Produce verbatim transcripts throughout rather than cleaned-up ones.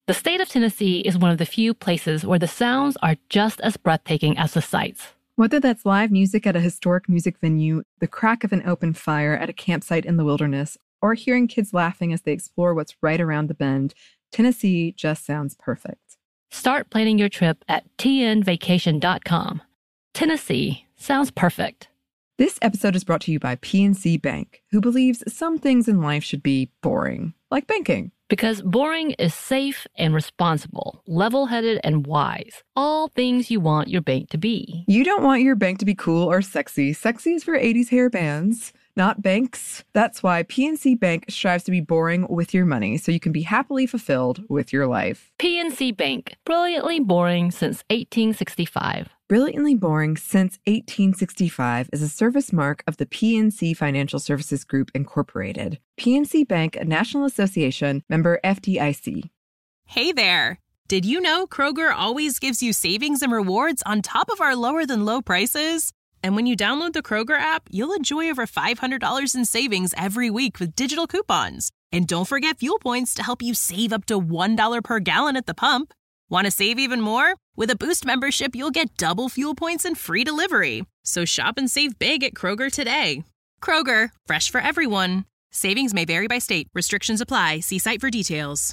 The state of Tennessee is one of the few places where the sounds are just as breathtaking as the sights. Whether that's live music at a historic music venue, the crack of an open fire at a campsite in the wilderness, or hearing kids laughing as they explore what's right around the bend, Tennessee just sounds perfect. Start planning your trip at T N vacation dot com. Tennessee sounds perfect. This episode is brought to you by P N C Bank, who believes some things in life should be boring, like banking. Because boring is safe and responsible, level-headed and wise. All things you want your bank to be. You don't want your bank to be cool or sexy. Sexy is for eighties hair bands, not banks. That's why P N C Bank strives to be boring with your money so you can be happily fulfilled with your life. P N C Bank, brilliantly boring since eighteen sixty-five. Brilliantly Boring Since eighteen sixty-five is a service mark of the P N C Financial Services Group, Incorporated. P N C Bank, a National Association, member F D I C. Hey there! Did you know Kroger always gives you savings and rewards on top of our lower-than-low prices? And when you download the Kroger app, you'll enjoy over five hundred dollars in savings every week with digital coupons. And don't forget fuel points to help you save up to one dollar per gallon at the pump. Want to save even more? With a Boost membership, you'll get double fuel points and free delivery. So shop and save big at Kroger today. Kroger, fresh for everyone. Savings may vary by state. Restrictions apply. See site for details.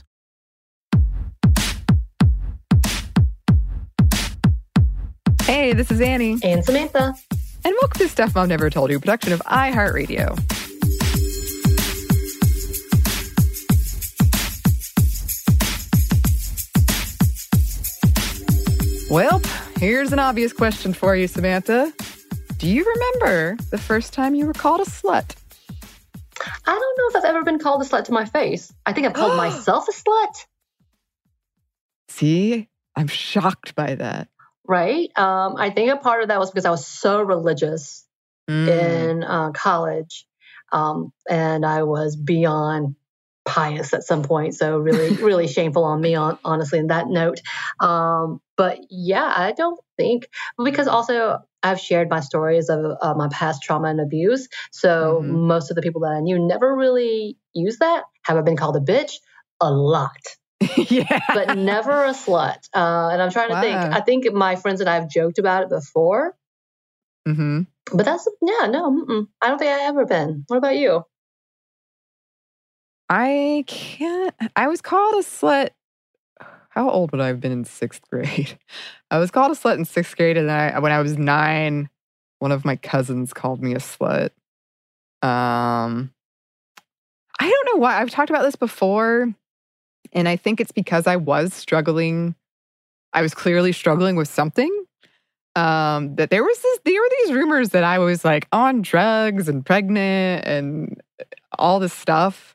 Hey, this is Annie. And Samantha. And welcome to Stuff Mom Never Told You, production of iHeartRadio. Well, here's an obvious question for you, Samantha. Do you remember the first time you were called a slut? I don't know if I've ever been called a slut to my face. I think I've called myself a slut. See, I'm shocked by that. Right? Um, I think a part of that was because I was so religious mm. in uh, college. Um, and I was beyond pious at some point. So really, really shameful on me, on, honestly, in that note. Um, but yeah, I don't think, because also I've shared my stories of uh, my past trauma and abuse. So mm-hmm. most of the people that I knew never really used that. Have I been called a bitch? A lot. Yeah. But never a slut. Uh, and I'm trying to wow. think, I think my friends and I have joked about it before. Mm-hmm. But that's, yeah, no, mm-mm. I don't think I've ever been. What about you? I can't, I was called a slut. How old would I have been in sixth grade? I was called a slut in sixth grade, and I, when I was nine, one of my cousins called me a slut. Um, I don't know why. I've talked about this before, and I think it's because I was struggling. I was clearly struggling with something. Um, that there was this, there were these rumors that I was like on drugs and pregnant and all this stuff.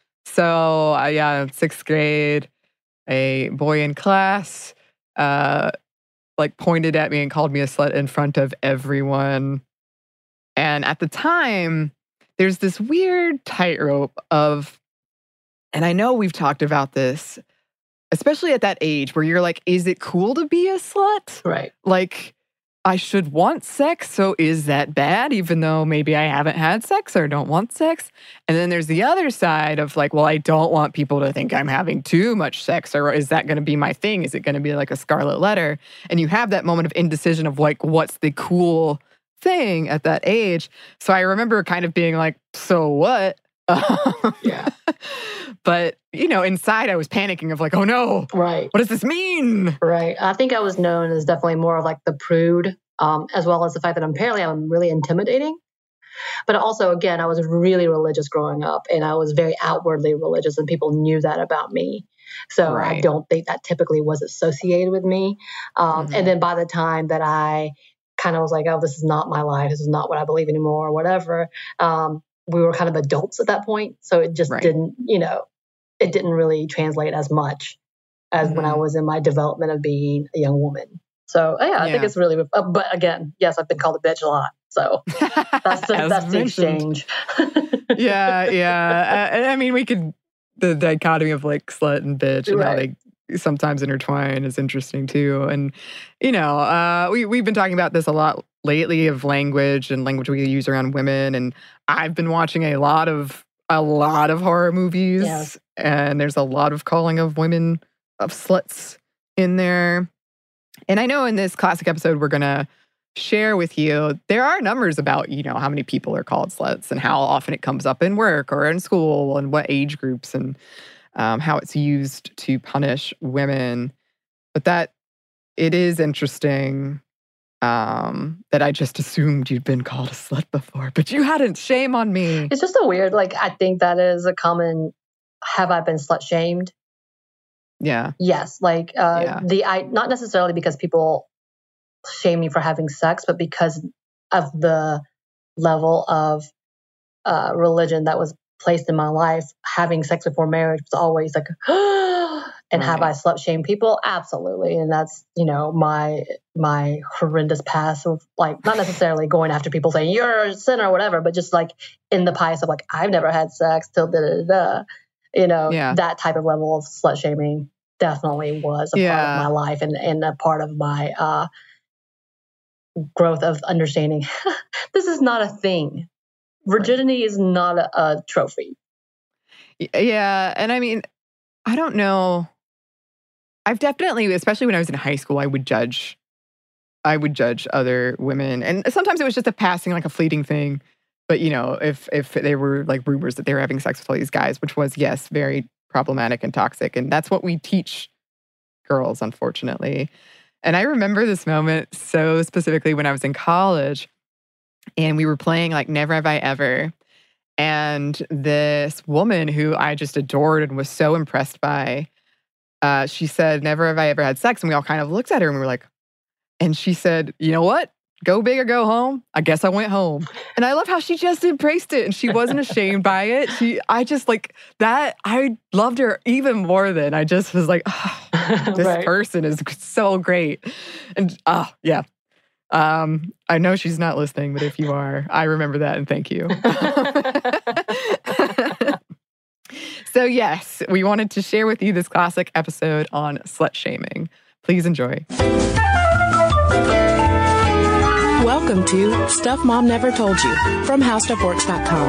So uh, yeah, sixth grade, a boy in class, uh, like pointed at me and called me a slut in front of everyone. And at the time, there's this weird tightrope of, and I know we've talked about this, especially at that age where you're like, is it cool to be a slut? Right. Like, I should want sex, so is that bad, even though maybe I haven't had sex or don't want sex? And then there's the other side of like, well, I don't want people to think I'm having too much sex, or is that going to be my thing? Is it going to be like a scarlet letter? And you have that moment of indecision of like, what's the cool thing at that age? So I remember kind of being like, so what? Yeah. But, you know, inside I was panicking of like, oh no, right. What does this mean? Right. I think I was known as definitely more of like the prude, um, as well as the fact that apparently I'm really intimidating. But also, again, I was really religious growing up, and I was very outwardly religious, and people knew that about me. So right. I don't think that typically was associated with me. Um, mm-hmm. And then by the time that I kind of was like, oh, this is not my life, this is not what I believe anymore, or whatever, um, we were kind of adults at that point. So it just right. didn't, you know, it didn't really translate as much as mm-hmm. when I was in my development of being a young woman. So yeah, I yeah. think it's really, uh, but again, yes, I've been called a bitch a lot. So that's the, that's the exchange. yeah, yeah. I, I mean, we could, the dichotomy of like slut and bitch and right. how they sometimes intertwine is interesting too. And, you know, uh, we, we've been talking about this a lot lately of language and language we use around women. And I've been watching a lot of, a lot of horror movies. Yes. And there's a lot of calling of women of sluts in there. And I know in this classic episode, we're going to share with you, there are numbers about, you know, how many people are called sluts and how often it comes up in work or in school and what age groups and um, how it's used to punish women. But that it is interesting um, that I just assumed you'd been called a slut before, but you hadn't. Shame on me. It's just a weird, like, I think that is a common, have I been slut shamed? Yeah. Yes. Like, uh, yeah. the, I, not necessarily because people shame me for having sex, but because of the level of uh, religion that was placed in my life. Having sex before marriage was always like, and right. have I slut shamed people? Absolutely. And that's, you know, my my horrendous past of, like, not necessarily going after people saying you're a sinner or whatever, but just like in the pious of, like, I've never had sex till da da da. You know, yeah. that type of level of slut shaming definitely was a yeah. part of my life and, and a part of my uh, growth of understanding this is not a thing. Virginity right. is not a, a trophy. Yeah. And I mean, I don't know. I've definitely, especially when I was in high school, I would judge, I would judge other women. And sometimes it was just a passing, like a fleeting thing. But, you know, if if there were like rumors that they were having sex with all these guys, which was, yes, very problematic and toxic. And that's what we teach girls, unfortunately. And I remember this moment so specifically when I was in college and we were playing like Never Have I Ever. And this woman who I just adored and was so impressed by, uh, she said, never have I ever had sex. And we all kind of looked at her and we were like, and she said, you know what? Go big or go home. I guess I went home. And I love how she just embraced it and she wasn't ashamed by it. She, I just like that. I loved her even more than I just was like, oh, this right. person is so great. And oh, yeah. Um, I know she's not listening, but if you are, I remember that and thank you. So yes, we wanted to share with you this classic episode on slut shaming. Please enjoy. Welcome to Stuff Mom Never Told You from How Stuff Works dot com.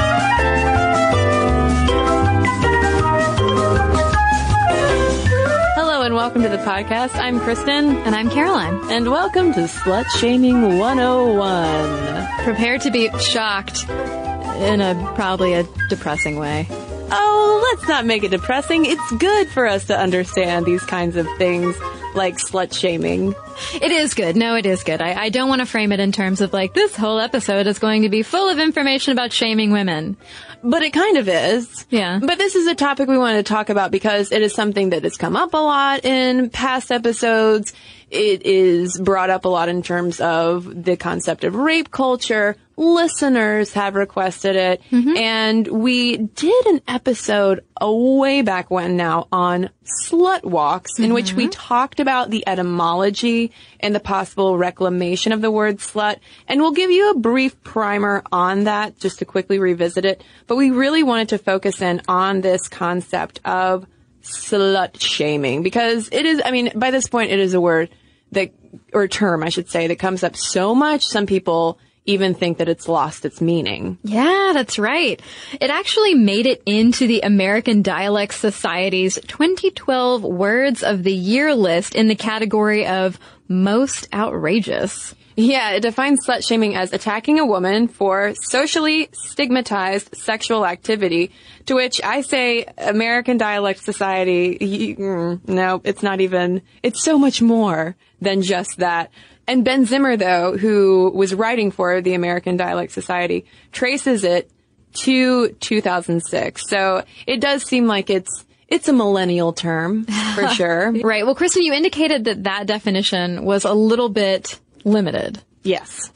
Hello and welcome to the podcast. I'm Kristen. And I'm Caroline. And welcome to Slut Shaming one oh one. Prepare to be shocked in a probably a depressing way. Oh, let's not make it depressing. It's good for us to understand these kinds of things like slut shaming. It is good. No, it is good. I, I don't want to frame it in terms of like this whole episode is going to be full of information about shaming women. But it kind of is. Yeah. But this is a topic we wanted to talk about because it is something that has come up a lot in past episodes. It is brought up a lot in terms of the concept of rape culture. Listeners have requested it. Mm-hmm. And we did an episode a way back when now on slut walks in mm-hmm. which we talked about the etymology and the possible reclamation of the word slut. And we'll give you a brief primer on that just to quickly revisit it. But we really wanted to focus in on this concept of slut shaming because it is, I mean, by this point, it is a word that, or term, I should say, that comes up so much. Some people even think that it's lost its meaning. Yeah, that's right. It actually made it into the American Dialect Society's twenty twelve Words of the Year list in the category of most outrageous. Yeah, it defines slut shaming as attacking a woman for socially stigmatized sexual activity, to which I say American Dialect Society, you, mm, no, it's not even, it's so much more than just that. And Ben Zimmer, though, who was writing for the American Dialect Society, traces it to two thousand six. So it does seem like it's It's a millennial term, for sure. Right. Well, Kristen, you indicated that that definition was a little bit limited. Yes.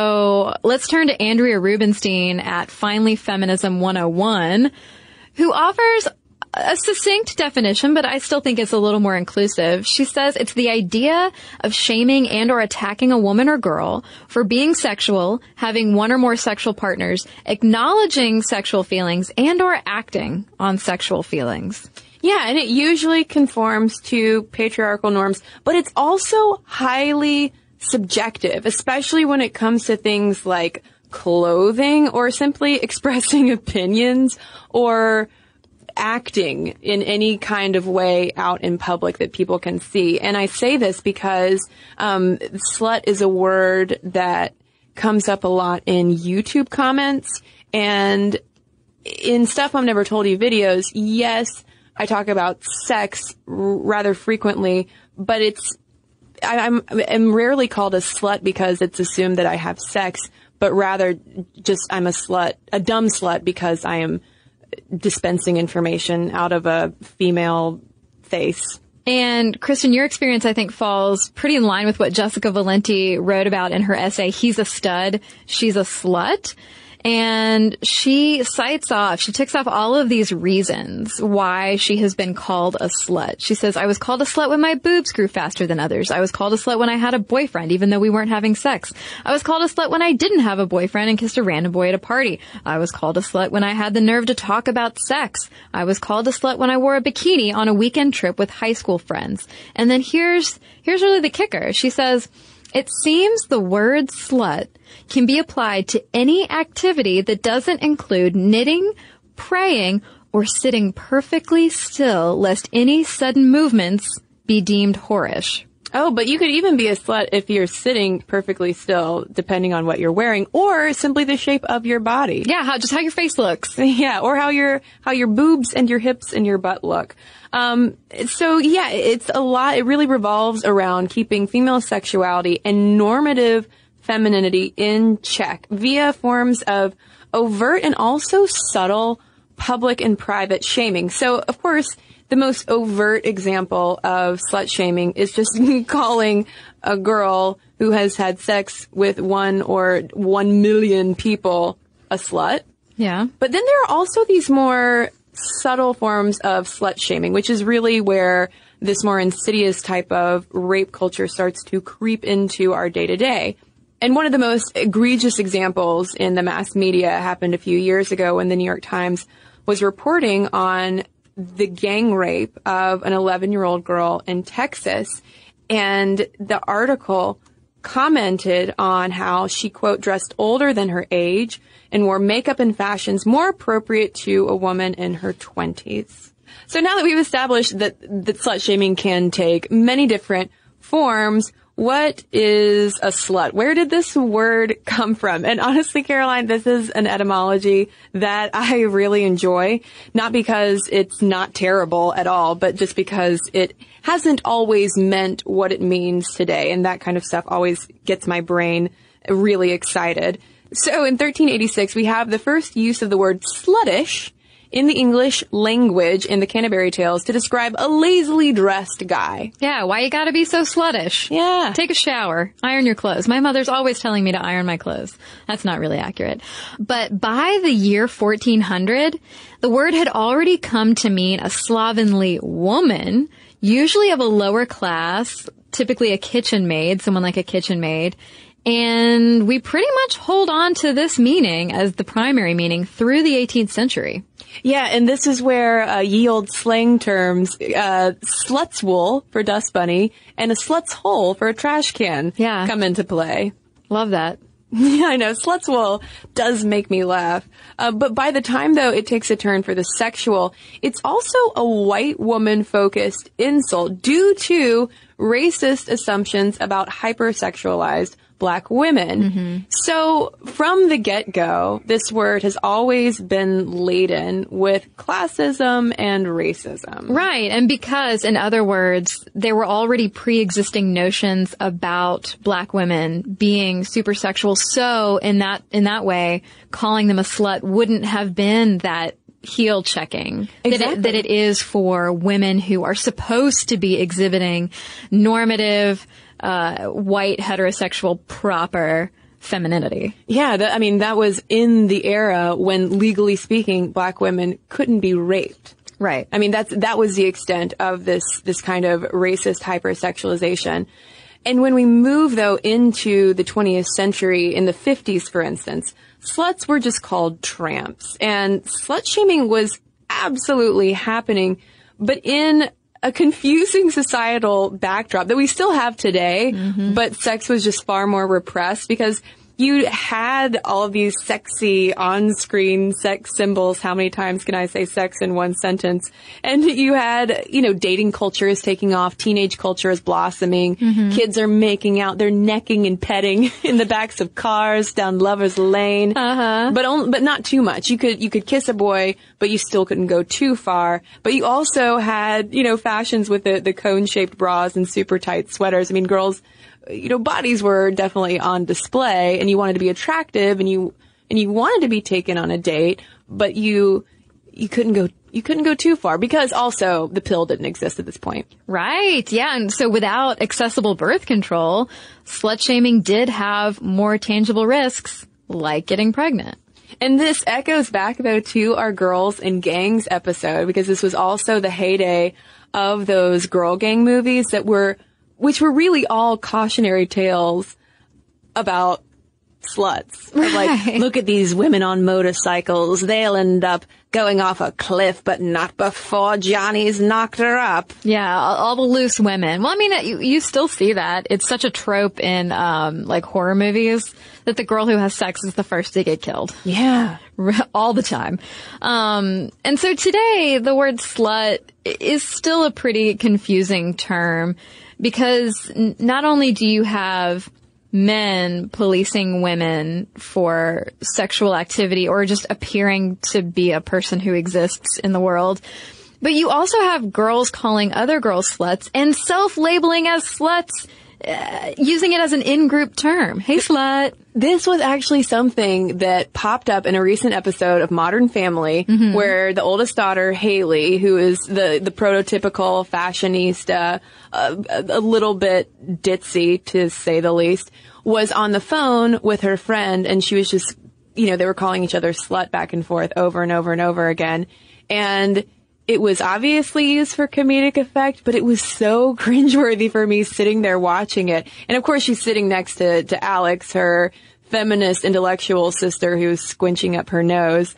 So let's turn to Andrea Rubenstein at Finally Feminism one oh one, who offers a succinct definition, but I still think it's a little more inclusive. She says it's the idea of shaming and or attacking a woman or girl for being sexual, having one or more sexual partners, acknowledging sexual feelings, and or acting on sexual feelings. Yeah, and it usually conforms to patriarchal norms, but it's also highly subjective, especially when it comes to things like clothing or simply expressing opinions or acting in any kind of way out in public that people can see. And I say this because um, slut is a word that comes up a lot in YouTube comments and in Stuff Mom Never Told You videos. Yes, I talk about sex r- rather frequently, but it's I, I'm, I'm rarely called a slut because it's assumed that I have sex, but rather just I'm a slut, a dumb slut because I am dispensing information out of a female face. And Kristen, your experience, I think, falls pretty in line with what Jessica Valenti wrote about in her essay, He's a Stud, She's a Slut. And she cites off, she ticks off all of these reasons why she has been called a slut. She says, I was called a slut when my boobs grew faster than others. I was called a slut when I had a boyfriend, even though we weren't having sex. I was called a slut when I didn't have a boyfriend and kissed a random boy at a party. I was called a slut when I had the nerve to talk about sex. I was called a slut when I wore a bikini on a weekend trip with high school friends. And then here's, here's really the kicker. She says, it seems the word slut can be applied to any activity that doesn't include knitting, praying, or sitting perfectly still lest any sudden movements be deemed whorish. Oh, but you could even be a slut if you're sitting perfectly still, depending on what you're wearing, or simply the shape of your body. Yeah, how, just how your face looks. Yeah, or how your how your boobs and your hips and your butt look. Um, so yeah, it's a lot. It really revolves around keeping female sexuality and normative femininity in check via forms of overt and also subtle public and private shaming. So, of course, the most overt example of slut shaming is just calling a girl who has had sex with one or one million people a slut. Yeah. But then there are also these more subtle forms of slut shaming, which is really where this more insidious type of rape culture starts to creep into our day to day. And one of the most egregious examples in the mass media happened a few years ago when the New York Times was reporting on the gang rape of an eleven-year-old girl in Texas. And the article commented on how she, quote, dressed older than her age and wore makeup and fashions more appropriate to a woman in her twenties. So now that we've established that, that slut shaming can take many different forms, what is a slut? Where did this word come from? And honestly, Caroline, this is an etymology that I really enjoy, not because it's not terrible at all, but just because it hasn't always meant what it means today. And that kind of stuff always gets my brain really excited. So in thirteen eighty-six, we have the first use of the word sluttish in the English language in the Canterbury Tales to describe a lazily dressed guy. Yeah, why you gotta be so sluttish? Yeah. Take a shower. Iron your clothes. My mother's always telling me to iron my clothes. That's not really accurate. But by the year fourteen hundred, the word had already come to mean a slovenly woman, usually of a lower class, typically a kitchen maid, someone like a kitchen maid. And we pretty much hold on to this meaning as the primary meaning through the eighteenth century. Yeah, and this is where uh, ye old slang terms, uh, slut's wool for dust bunny and a slut's hole for a trash can Yeah. come into play. Love that. Yeah, I know. Slut's wool does make me laugh. Uh, but by the time, though, it takes a turn for the sexual, it's also a white woman-focused insult due to racist assumptions about hypersexualized Black women. Mm-hmm. So from the get-go, this word has always been laden with classism and racism. Right. And because, in other words, there were already pre-existing notions about Black women being supersexual. So in that, in that way, calling them a slut wouldn't have been that heel checking exactly. that, it, that it is for women who are supposed to be exhibiting normative, uh, white, heterosexual, proper femininity. Yeah, that, I mean, that was in the era when, legally speaking, Black women couldn't be raped. Right. I mean, that's, that was the extent of this, this kind of racist hypersexualization. And when we move, though, into the twentieth century, in the fifties, for instance, sluts were just called tramps. And slut shaming was absolutely happening, but in a confusing societal backdrop that we still have today, mm-hmm. but sex was just far more repressed because you had all of these sexy on-screen sex symbols. How many times can I say sex in one sentence? And you had, you know, dating culture is taking off. Teenage culture is blossoming. Mm-hmm. Kids are making out. They're necking and petting in the backs of cars down Lover's Lane. Uh-huh. But only, but not too much. You could, you could kiss a boy, but you still couldn't go too far. But you also had, you know, fashions with the, the cone-shaped bras and super tight sweaters. I mean, girls, you know, bodies were definitely on display, and you wanted to be attractive, and you and you wanted to be taken on a date, but you you couldn't go you couldn't go too far because also the pill didn't exist at this point. Right. Yeah. And so without accessible birth control, slut shaming did have more tangible risks, like getting pregnant. And this echoes back, though, to our Girls and Gangs episode, because this was also the heyday of those girl gang movies that were which were really all cautionary tales about sluts. Right. Like, look at these women on motorcycles. They'll end up going off a cliff, but not before Johnny's knocked her up. Yeah, all, all the loose women. Well, I mean, you, you still see that. It's such a trope in, um, like horror movies that the girl who has sex is the first to get killed. Yeah. All the time. Um, and so today, the word slut is still a pretty confusing term because n- not only do you have men policing women for sexual activity or just appearing to be a person who exists in the world, but you also have girls calling other girls sluts and self-labeling as sluts, uh, using it as an in-group term. Hey, slut. This was actually something that popped up in a recent episode of Modern Family, mm-hmm. where the oldest daughter, Haley, who is the, the prototypical fashionista, uh, a, a little bit ditzy, to say the least, was on the phone with her friend, and she was just, you know, they were calling each other slut back and forth over and over and over again. And it was obviously used for comedic effect, but it was so cringeworthy for me sitting there watching it. And of course, she's sitting next to, to Alex, her feminist intellectual sister, who's squinching up her nose.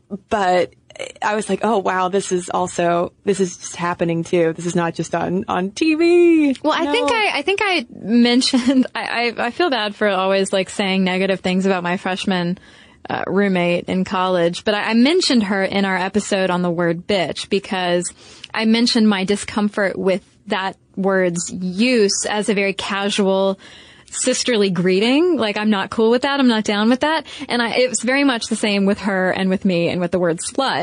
But I was like, oh, wow, this is also, this is just happening too. This is not just on, on T V. Well, I no. think I, I think I mentioned, I, I, I feel bad for always like saying negative things about my freshman Uh, roommate in college, but I, I mentioned her in our episode on the word bitch because I mentioned my discomfort with that word's use as a very casual, sisterly greeting. Like, I'm not cool with that. I'm not down with that. And I, it was very much the same with her and with me and with the word slut.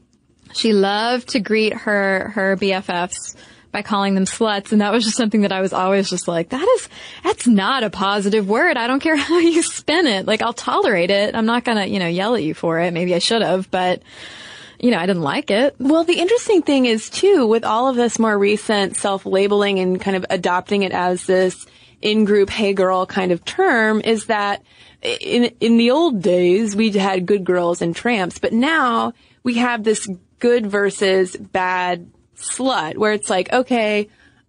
She loved to greet her, her B F Fs by calling them sluts. And that was just something that I was always just like, that is, that's not a positive word. I don't care how you spin it. Like, I'll tolerate it. I'm not going to, you know, yell at you for it. Maybe I should have, but, you know, I didn't like it. Well, the interesting thing is, too, with all of this more recent self-labeling and kind of adopting it as this in-group, hey girl kind of term, is that in, in the old days, we had good girls and tramps, but now we have this good versus bad slut, where it's like, okay,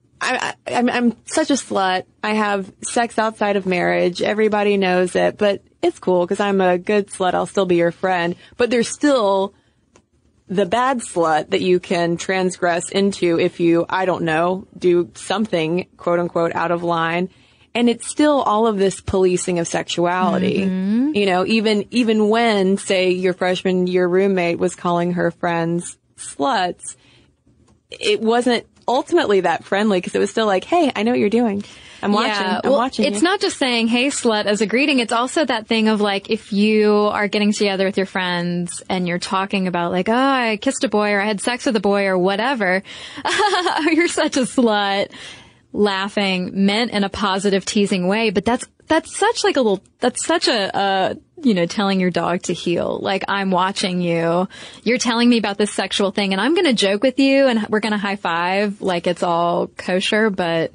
I, I, I'm, I'm such a slut. I have sex outside of marriage. Everybody knows it, but it's cool because I'm a good slut. I'll still be your friend. But there's still the bad slut that you can transgress into if you, I don't know, do something, quote unquote, out of line. And it's still all of this policing of sexuality. Mm-hmm. You know, even, even when, say, your freshman year roommate was calling her friends sluts, it wasn't ultimately that friendly because it was still like, hey, I know what you're doing. I'm watching. Yeah, I'm well, watching. It's you. not just saying, hey, slut, as a greeting. It's also that thing of like, if you are getting together with your friends and you're talking about like, oh, I kissed a boy or I had sex with a boy or whatever. You're such a slut. Laughing meant in a positive, teasing way. But that's, that's such like a little, that's such a, uh, you know, telling your dog to heel. Like, I'm watching you. You're telling me about this sexual thing and I'm going to joke with you and we're going to high five like it's all kosher. But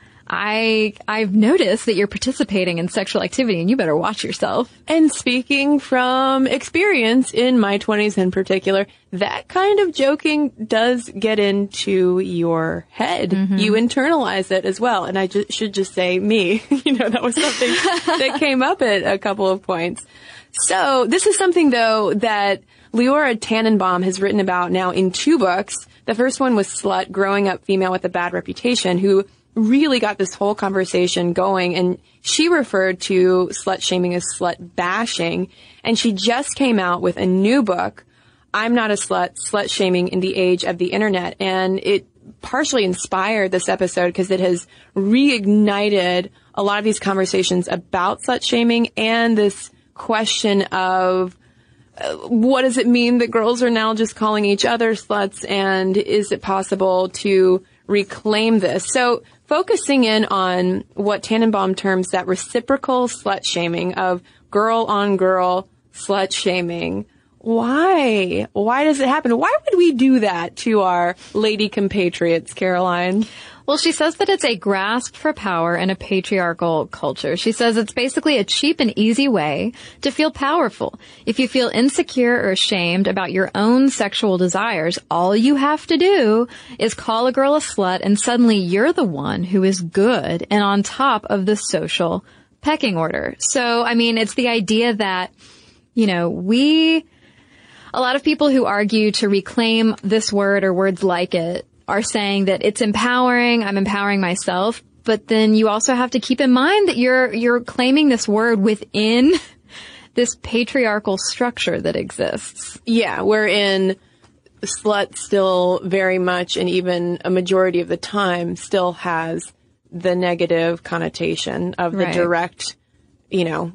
I, I've noticed that you're participating in sexual activity and you better watch yourself. And speaking from experience in my twenties in particular, that kind of joking does get into your head. Mm-hmm. You internalize it as well. And I ju- should just say me, you know, that was something that came up at a couple of points. So this is something though that Leora Tannenbaum has written about now in two books. The first one was Slut, Growing Up Female with a Bad Reputation, who really got this whole conversation going, and she referred to slut shaming as slut bashing, and she just came out with a new book, I'm Not a Slut, Slut Shaming in the Age of the Internet, and it partially inspired this episode because it has reignited a lot of these conversations about slut shaming and this question of uh, what does it mean that girls are now just calling each other sluts, and is it possible to reclaim this? So focusing in on what Tannenbaum terms that reciprocal slut shaming of girl on girl slut shaming. Why? Why does it happen? Why would we do that to our lady compatriots, Caroline? Well, she says that it's a grasp for power in a patriarchal culture. She says it's basically a cheap and easy way to feel powerful. If you feel insecure or ashamed about your own sexual desires, all you have to do is call a girl a slut, and suddenly you're the one who is good and on top of the social pecking order. So, I mean, it's the idea that, you know, we... A lot of people who argue to reclaim this word or words like it are saying that it's empowering, I'm empowering myself, but then you also have to keep in mind that you're you're claiming this word within this patriarchal structure that exists. Yeah, wherein slut still very much, and even a majority of the time, still has the negative connotation of the Right. direct, you know,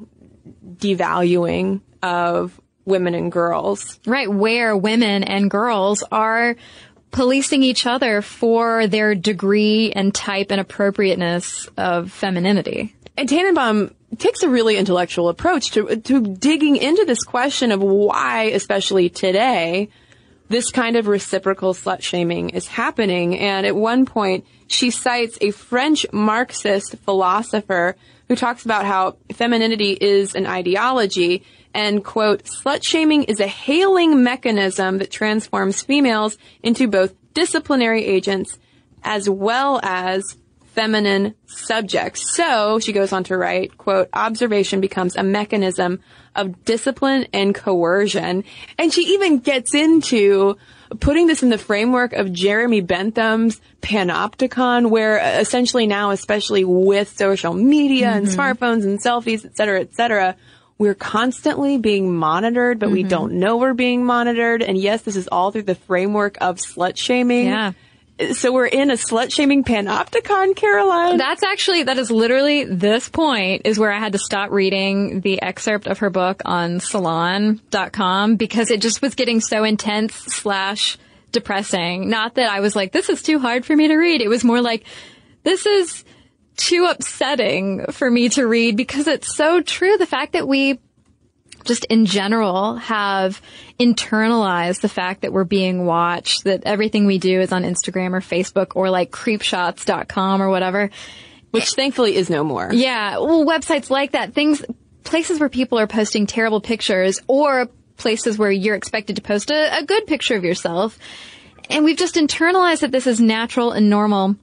devaluing of women and girls. Right, where women and girls are policing each other for their degree and type and appropriateness of femininity. And Tannenbaum takes a really intellectual approach to to digging into this question of why, especially today, this kind of reciprocal slut shaming is happening. And at one point, she cites a French Marxist philosopher who talks about how femininity is an ideology. And, quote, slut shaming is a hailing mechanism that transforms females into both disciplinary agents as well as feminine subjects. So, she goes on to write, quote, observation becomes a mechanism of discipline and coercion. And she even gets into putting this in the framework of Jeremy Bentham's panopticon, where essentially now, especially with social media mm-hmm. and smartphones and selfies, et cetera, et cetera, we're constantly being monitored, but mm-hmm. we don't know we're being monitored. And yes, this is all through the framework of slut shaming. Yeah. So we're in a slut shaming panopticon, Caroline. That's actually, that is literally this point is where I had to stop reading the excerpt of her book on salon dot com because it just was getting so intense slash depressing. Not that I was like, this is too hard for me to read. It was more like, this is too upsetting for me to read because it's so true. The fact that we just in general have internalized the fact that we're being watched, that everything we do is on Instagram or Facebook or like creep shots dot com or whatever. Which thankfully is no more. Yeah. Well, websites like that, things, places where people are posting terrible pictures or places where you're expected to post a, a good picture of yourself. And we've just internalized that this is natural and normal.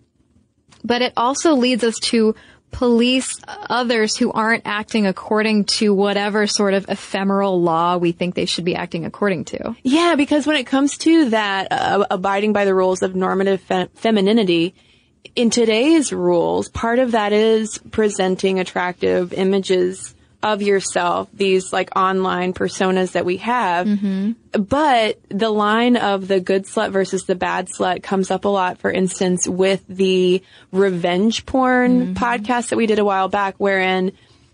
But it also leads us to police others who aren't acting according to whatever sort of ephemeral law we think they should be acting according to. Yeah, because when it comes to that, uh, abiding by the rules of normative fe- femininity, in today's rules, part of that is presenting attractive images of yourself, these like online personas that we have. Mm-hmm. But the line of the good slut versus the bad slut comes up a lot, for instance, with the revenge porn mm-hmm. podcast that we did a while back, wherein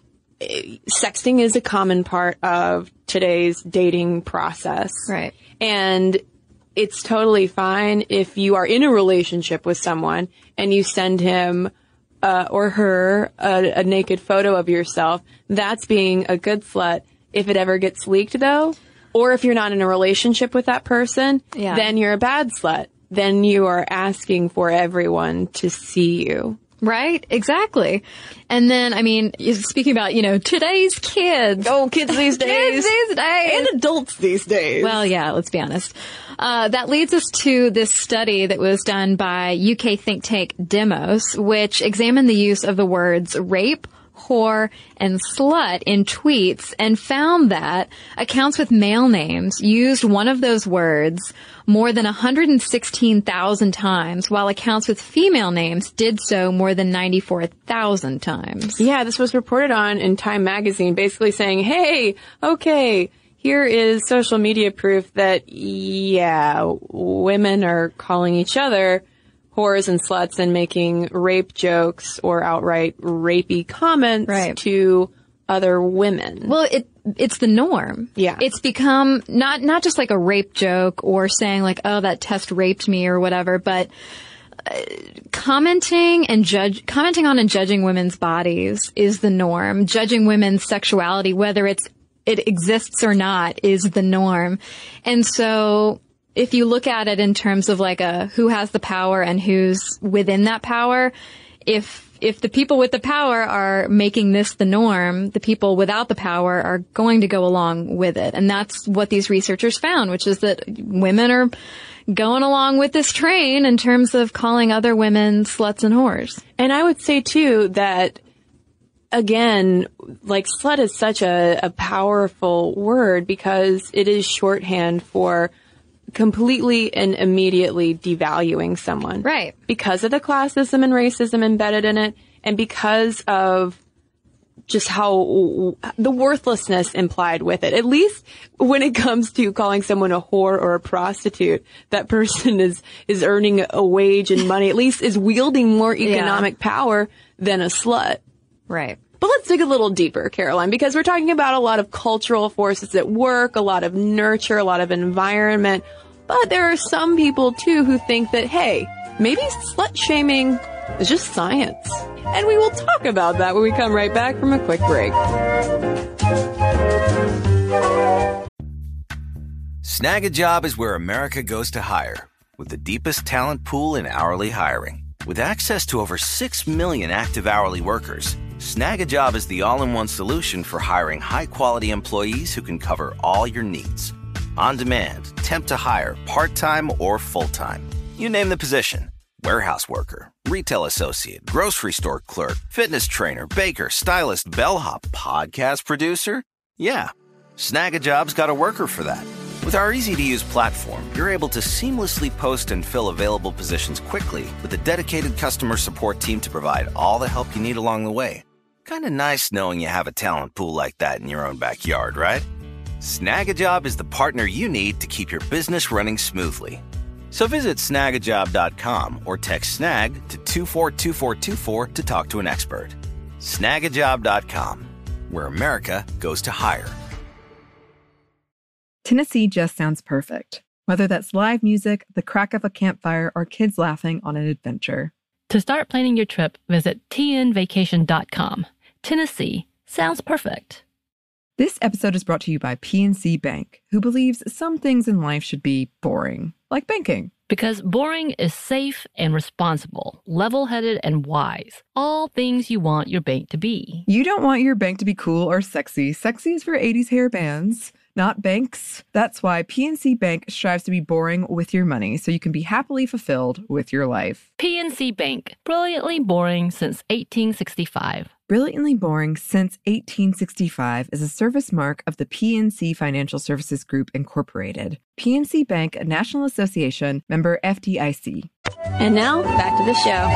sexting is a common part of today's dating process. Right. And it's totally fine if you are in a relationship with someone and you send him Uh, or her a, a naked photo of yourself. That's being a good slut. If it ever gets leaked, though, or if you're not in a relationship with that person, yeah. then you're a bad slut. Then you are asking for everyone to see you. Right? Exactly. And then, I mean, speaking about, you know, today's kids. Oh, kids these days. Kids these days. And adults these days. Well, yeah, let's be honest. Uh, that leads us to this study that was done by U K think tank Demos, which examined the use of the words rape, whore, and slut in tweets and found that accounts with male names used one of those words more than one hundred sixteen thousand times, while accounts with female names did so more than ninety-four thousand times. Yeah, this was reported on in Time magazine, basically saying, hey, okay, here is social media proof that, yeah, women are calling each other whores and sluts and making rape jokes or outright rapey comments right. to other women. Well, it it's the norm. Yeah. It's become not not just like a rape joke or saying like, oh, that test raped me or whatever, but uh, commenting and judge commenting on and judging women's bodies is the norm. Judging women's sexuality, whether it's it exists or not, is the norm. And so if you look at it in terms of like a who has the power and who's within that power, if if the people with the power are making this the norm, the people without the power are going to go along with it. And that's what these researchers found, which is that women are going along with this train in terms of calling other women sluts and whores. And I would say too that, again, like slut is such a, a powerful word because it is shorthand for completely and immediately devaluing someone. Right. Because of the classism and racism embedded in it, and because of just how the worthlessness implied with it. At least when it comes to calling someone a whore or a prostitute, that person is, is earning a wage and money, at least is wielding more economic yeah. power than a slut. Right. But let's dig a little deeper, Caroline, because we're talking about a lot of cultural forces at work, a lot of nurture, a lot of environment. But there are some people, too, who think that, hey, maybe slut-shaming is just science. And we will talk about that when we come right back from a quick break. Snag a Job is where America goes to hire, with the deepest talent pool in hourly hiring. With access to over six million active hourly workers, Snag a Job is the all-in-one solution for hiring high-quality employees who can cover all your needs. On demand, temp to hire, part-time or full-time. You name the position. Warehouse worker, retail associate, grocery store clerk, fitness trainer, baker, stylist, bellhop, podcast producer. Yeah, Snag a Job's got a worker for that. With our easy-to-use platform, you're able to seamlessly post and fill available positions quickly with a dedicated customer support team to provide all the help you need along the way. Kind of nice knowing you have a talent pool like that in your own backyard, right? Snag a Job is the partner you need to keep your business running smoothly. So visit snag a job dot com or text SNAG to two four two four two four to talk to an expert. snag a job dot com, where America goes to hire. Tennessee just sounds perfect. Whether that's live music, the crack of a campfire, or kids laughing on an adventure. To start planning your trip, visit t n vacation dot com. Tennessee sounds perfect. This episode is brought to you by P N C Bank, who believes some things in life should be boring, like banking. Because boring is safe and responsible, level-headed and wise. All things you want your bank to be. You don't want your bank to be cool or sexy. Sexy is for eighties hair bands, not banks. That's why P N C Bank strives to be boring with your money so you can be happily fulfilled with your life. P N C Bank, brilliantly boring since eighteen sixty-five. Brilliantly Boring Since eighteen sixty-five is a service mark of the P N C Financial Services Group, Incorporated. P N C Bank, a National Association, member F D I C. And now, back to the show.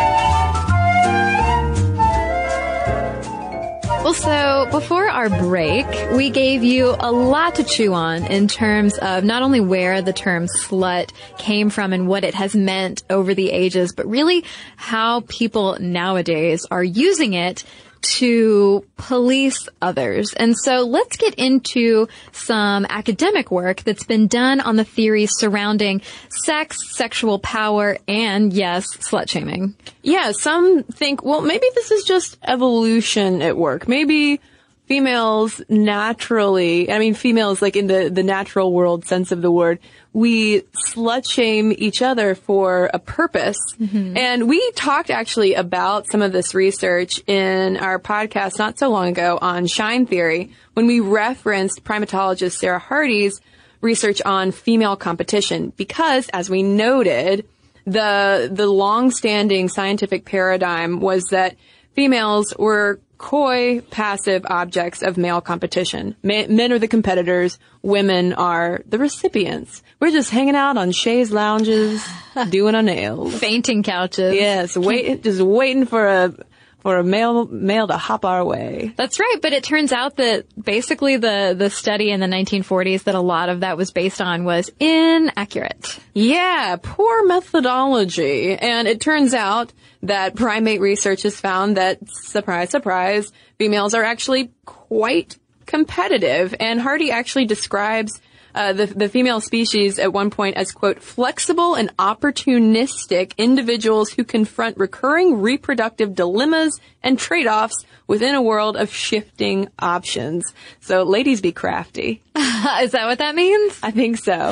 Well, so before our break, we gave you a lot to chew on in terms of not only where the term slut came from and what it has meant over the ages, but really how people nowadays are using it to police others. And so let's get into some academic work that's been done on the theories surrounding sex, sexual power, and yes, slut shaming. Yeah, some think, well, maybe this is just evolution at work. Maybe females naturally, I mean, females like in the, the natural world sense of the word, we slut shame each other for a purpose. Mm-hmm. And we talked actually about some of this research in our podcast not so long ago on Shine Theory when we referenced primatologist Sarah Hardy's research on female competition. Because, as we noted, the the long-standing scientific paradigm was that females were coy, passive objects of male competition. Men, men are the competitors. Women are the recipients. We're just hanging out on Shay's lounges, doing our nails. Fainting couches. Yes, wait, just waiting for a, for a male, male to hop our way. That's right. But it turns out that basically the, the study in the nineteen forties that a lot of that was based on was inaccurate. Yeah, poor methodology. And it turns out that primate research has found that, surprise, surprise, females are actually quite competitive. And Hardy actually describes uh, the, the female species at one point as, quote, flexible and opportunistic individuals who confront recurring reproductive dilemmas and trade-offs within a world of shifting options. So ladies, be crafty. Is that what that means? I think so.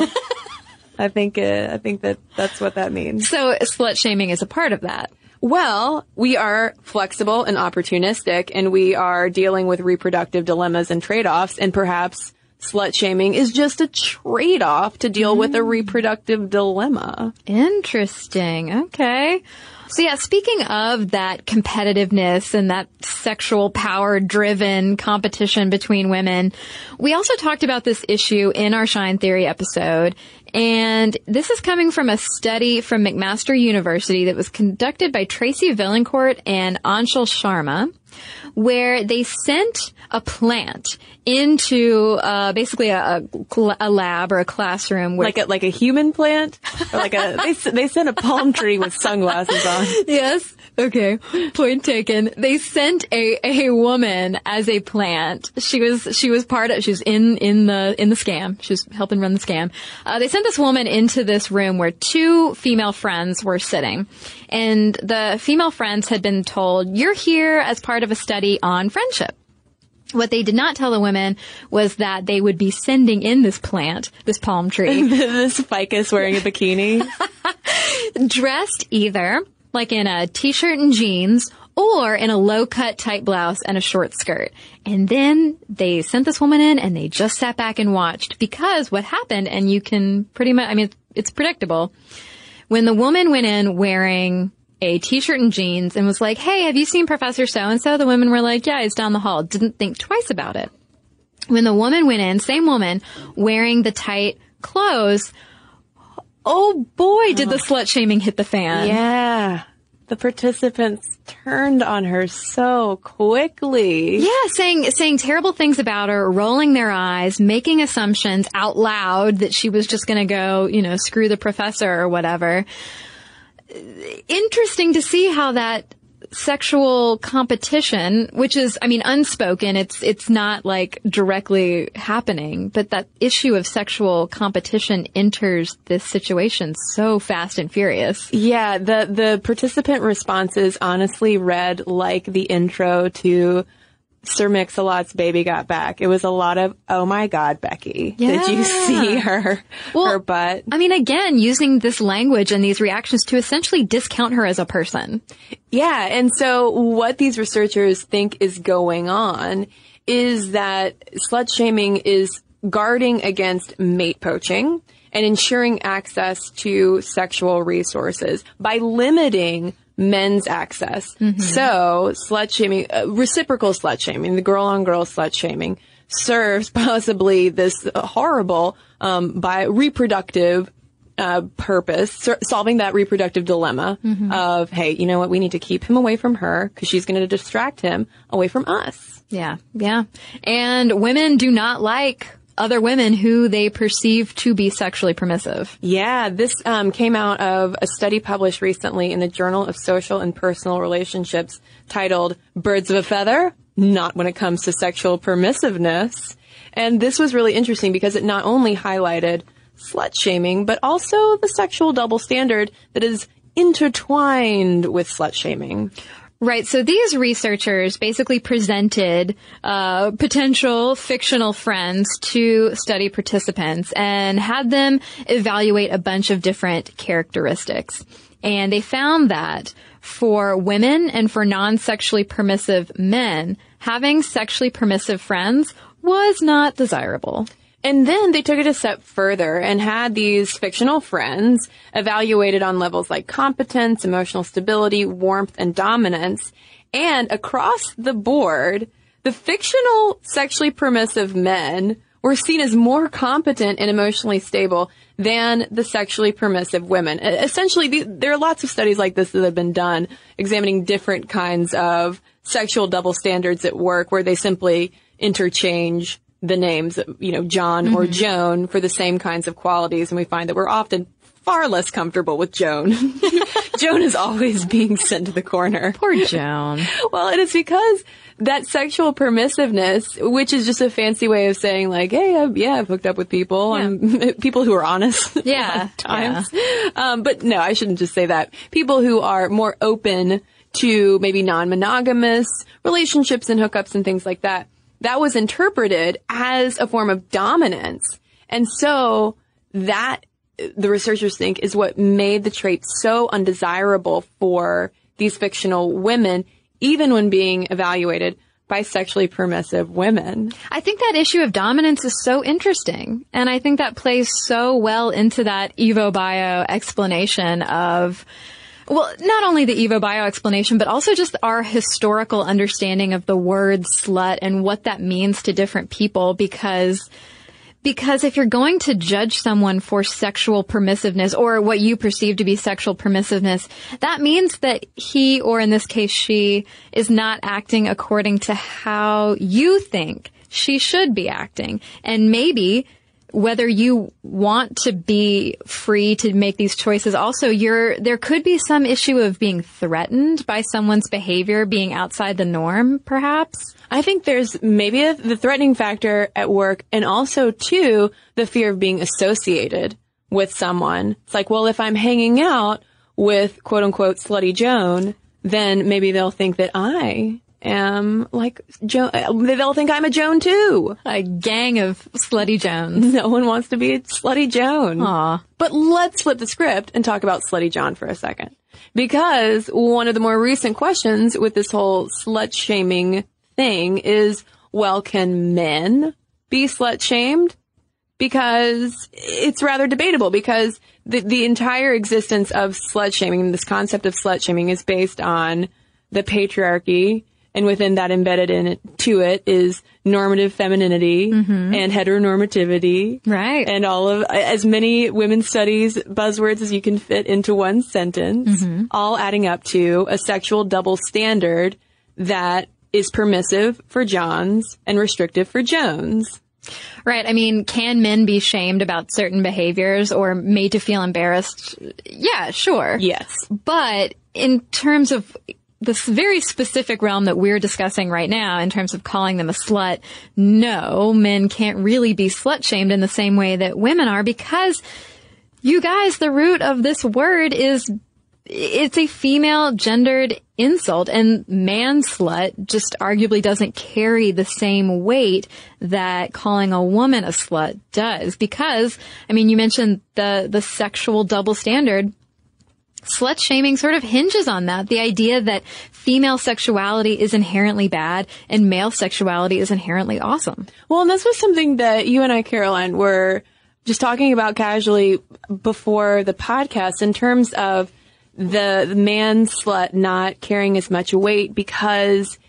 I think uh, I think that that's what that means. So slut shaming is a part of that. Well, we are flexible and opportunistic, and we are dealing with reproductive dilemmas and trade-offs, and perhaps slut shaming is just a trade-off to deal mm. with a reproductive dilemma. Interesting. Okay. So yeah, speaking of that competitiveness and that sexual power-driven competition between women, we also talked about this issue in our Shine Theory episode. And this is coming from a study from McMaster University that was conducted by Tracy Villancourt and Anshul Sharma, where they sent a plant into uh basically a, a lab or a classroom where like a like a human plant, or like a they they sent a palm tree with sunglasses on. Yes. Okay. Point taken. They sent a a woman as a plant. She was she was part of she was in in the in the scam. She was helping run the scam. Uh, they sent this woman into this room where two female friends were sitting, and the female friends had been told, "You're here as part of a study on friendship." What they did not tell the women was that they would be sending in this plant, this palm tree. This ficus wearing a bikini. Dressed either like in a t-shirt and jeans or in a low-cut tight blouse and a short skirt. And then they sent this woman in and they just sat back and watched, because what happened, and you can pretty much, I mean, it's predictable. When the woman went in wearing a t-shirt and jeans and was like, "Hey, have you seen Professor So-and-so?" The women were like, "Yeah, he's down the hall." Didn't think twice about it. When the woman went in, same woman, wearing the tight clothes, oh boy, did the slut shaming hit the fan. Yeah. The participants turned on her so quickly. Yeah, saying saying terrible things about her, rolling their eyes, making assumptions out loud that she was just going to go, you know, screw the professor or whatever. Interesting to see how that sexual competition, which is, I mean, unspoken, it's it's not like directly happening, but that issue of sexual competition enters this situation so fast and furious. Yeah, the the participant responses honestly read like the intro to Sir Mix-a-Lot's Baby Got Back. It was a lot of, "Oh my God, Becky, yeah. Did you see her, well, her butt?" I mean, again, using this language and these reactions to essentially discount her as a person. Yeah, and so what these researchers think is going on is that slut shaming is guarding against mate poaching and ensuring access to sexual resources by limiting men's access. Mm-hmm. So slut shaming, uh, reciprocal slut shaming, the girl on girl slut shaming serves possibly this horrible, um, by reproductive, uh, purpose, so solving that reproductive dilemma mm-hmm. of, hey, you know what? We need to keep him away from her because she's going to distract him away from us. Yeah. Yeah. And women do not like other women who they perceive to be sexually permissive. Yeah, this um, came out of a study published recently in the Journal of Social and Personal Relationships titled "Birds of a Feather? Not When It Comes to Sexual Permissiveness." And this was really interesting because it not only highlighted slut shaming, but also the sexual double standard that is intertwined with slut shaming. Right. So these researchers basically presented uh potential fictional friends to study participants and had them evaluate a bunch of different characteristics. And they found that for women and for non-sexually permissive men, having sexually permissive friends was not desirable. And then they took it a step further and had these fictional friends evaluated on levels like competence, emotional stability, warmth, and dominance. And across the board, the fictional sexually permissive men were seen as more competent and emotionally stable than the sexually permissive women. Essentially, the, there are lots of studies like this that have been done examining different kinds of sexual double standards at work where they simply interchange the names, you know, John mm-hmm. or Joan for the same kinds of qualities. And we find that we're often far less comfortable with Joan. Joan is always being sent to the corner. Poor Joan. Well, it is because that sexual permissiveness, which is just a fancy way of saying like, hey, I've, yeah, I've hooked up with people. Yeah. I'm, people who are honest. Yeah. times. Yeah. Um, but no, I shouldn't just say that. People who are more open to maybe non-monogamous relationships and hookups and things like that. That was interpreted as a form of dominance. And so that, the researchers think, is what made the trait so undesirable for these fictional women, even when being evaluated by sexually permissive women. I think that issue of dominance is so interesting. And I think that plays so well into that Evo Bio explanation of, well, not only the Evo Bio explanation, but also just our historical understanding of the word slut and what that means to different people. Because, because if you're going to judge someone for sexual permissiveness or what you perceive to be sexual permissiveness, that means that he, or in this case she, is not acting according to how you think she should be acting. And maybe whether you want to be free to make these choices, also you're, there could be some issue of being threatened by someone's behavior being outside the norm, perhaps. I think there's maybe a, the threatening factor at work, and also too, the fear of being associated with someone. It's like, well, if I'm hanging out with quote unquote slutty Joan, then maybe they'll think that I am like Joan. They'll think I'm a Joan too. A gang of slutty Joans. No one wants to be a slutty Joan. Aw. But let's flip the script and talk about slutty John for a second. Because one of the more recent questions with this whole slut shaming thing is, well, can men be slut shamed? Because it's rather debatable, because the, the entire existence of slut shaming, this concept of slut shaming, is based on the patriarchy. And within that, embedded in it, to it, is normative femininity mm-hmm. and heteronormativity. Right. And all of, as many women's studies buzzwords as you can fit into one sentence, mm-hmm. all adding up to a sexual double standard that is permissive for Johns and restrictive for Joans. Right. I mean, can men be shamed about certain behaviors or made to feel embarrassed? Yeah, sure. Yes. But in terms of this very specific realm that we're discussing right now, in terms of calling them a slut, no, men can't really be slut shamed in the same way that women are, because you guys, the root of this word is, it's a female gendered insult, and man slut just arguably doesn't carry the same weight that calling a woman a slut does. Because, I mean, you mentioned the, the sexual double standard. Slut shaming sort of hinges on that. The idea that female sexuality is inherently bad and male sexuality is inherently awesome. Well, and this was something that you and I, Caroline, were just talking about casually before the podcast, in terms of the man slut not carrying as much weight, because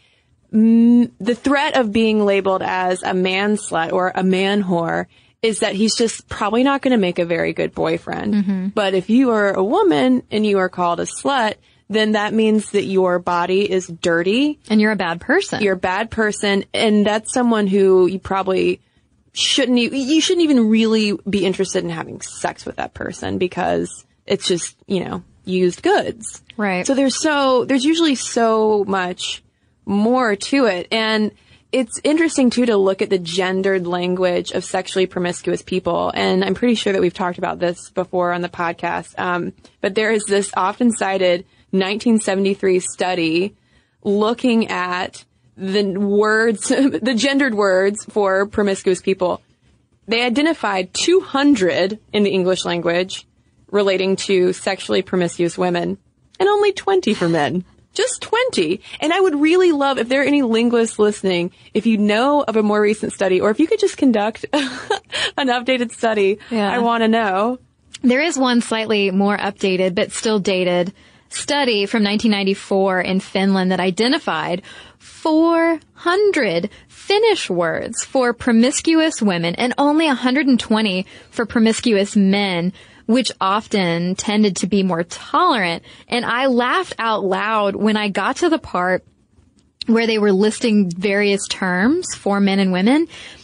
mm, the threat of being labeled as a man slut or a man whore is that he's just probably not going to make a very good boyfriend. Mm-hmm. But if you are a woman and you are called a slut, then that means that your body is dirty. And you're a bad person. You're a bad person. And that's someone who you probably shouldn't, e- you shouldn't even really be interested in having sex with that person, because it's just, you know, used goods. Right. So there's so, there's usually so much more to it. And it's interesting, too, to look at the gendered language of sexually promiscuous people. And I'm pretty sure that we've talked about this before on the podcast. Um, but there is this often cited nineteen seventy-three study looking at the words, the gendered words for promiscuous people. They identified two hundred in the English language relating to sexually promiscuous women, and only twenty for men. just twenty. And I would really love, if there are any linguists listening, if you know of a more recent study, or if you could just conduct an updated study, Yeah. I want to know. There is one slightly more updated, but still dated study from nineteen ninety-four in Finland that identified four hundred Finnish words for promiscuous women and only one hundred twenty for promiscuous men, which often tended to be more tolerant. And I laughed out loud when I got to the part where they were listing various terms for men and women.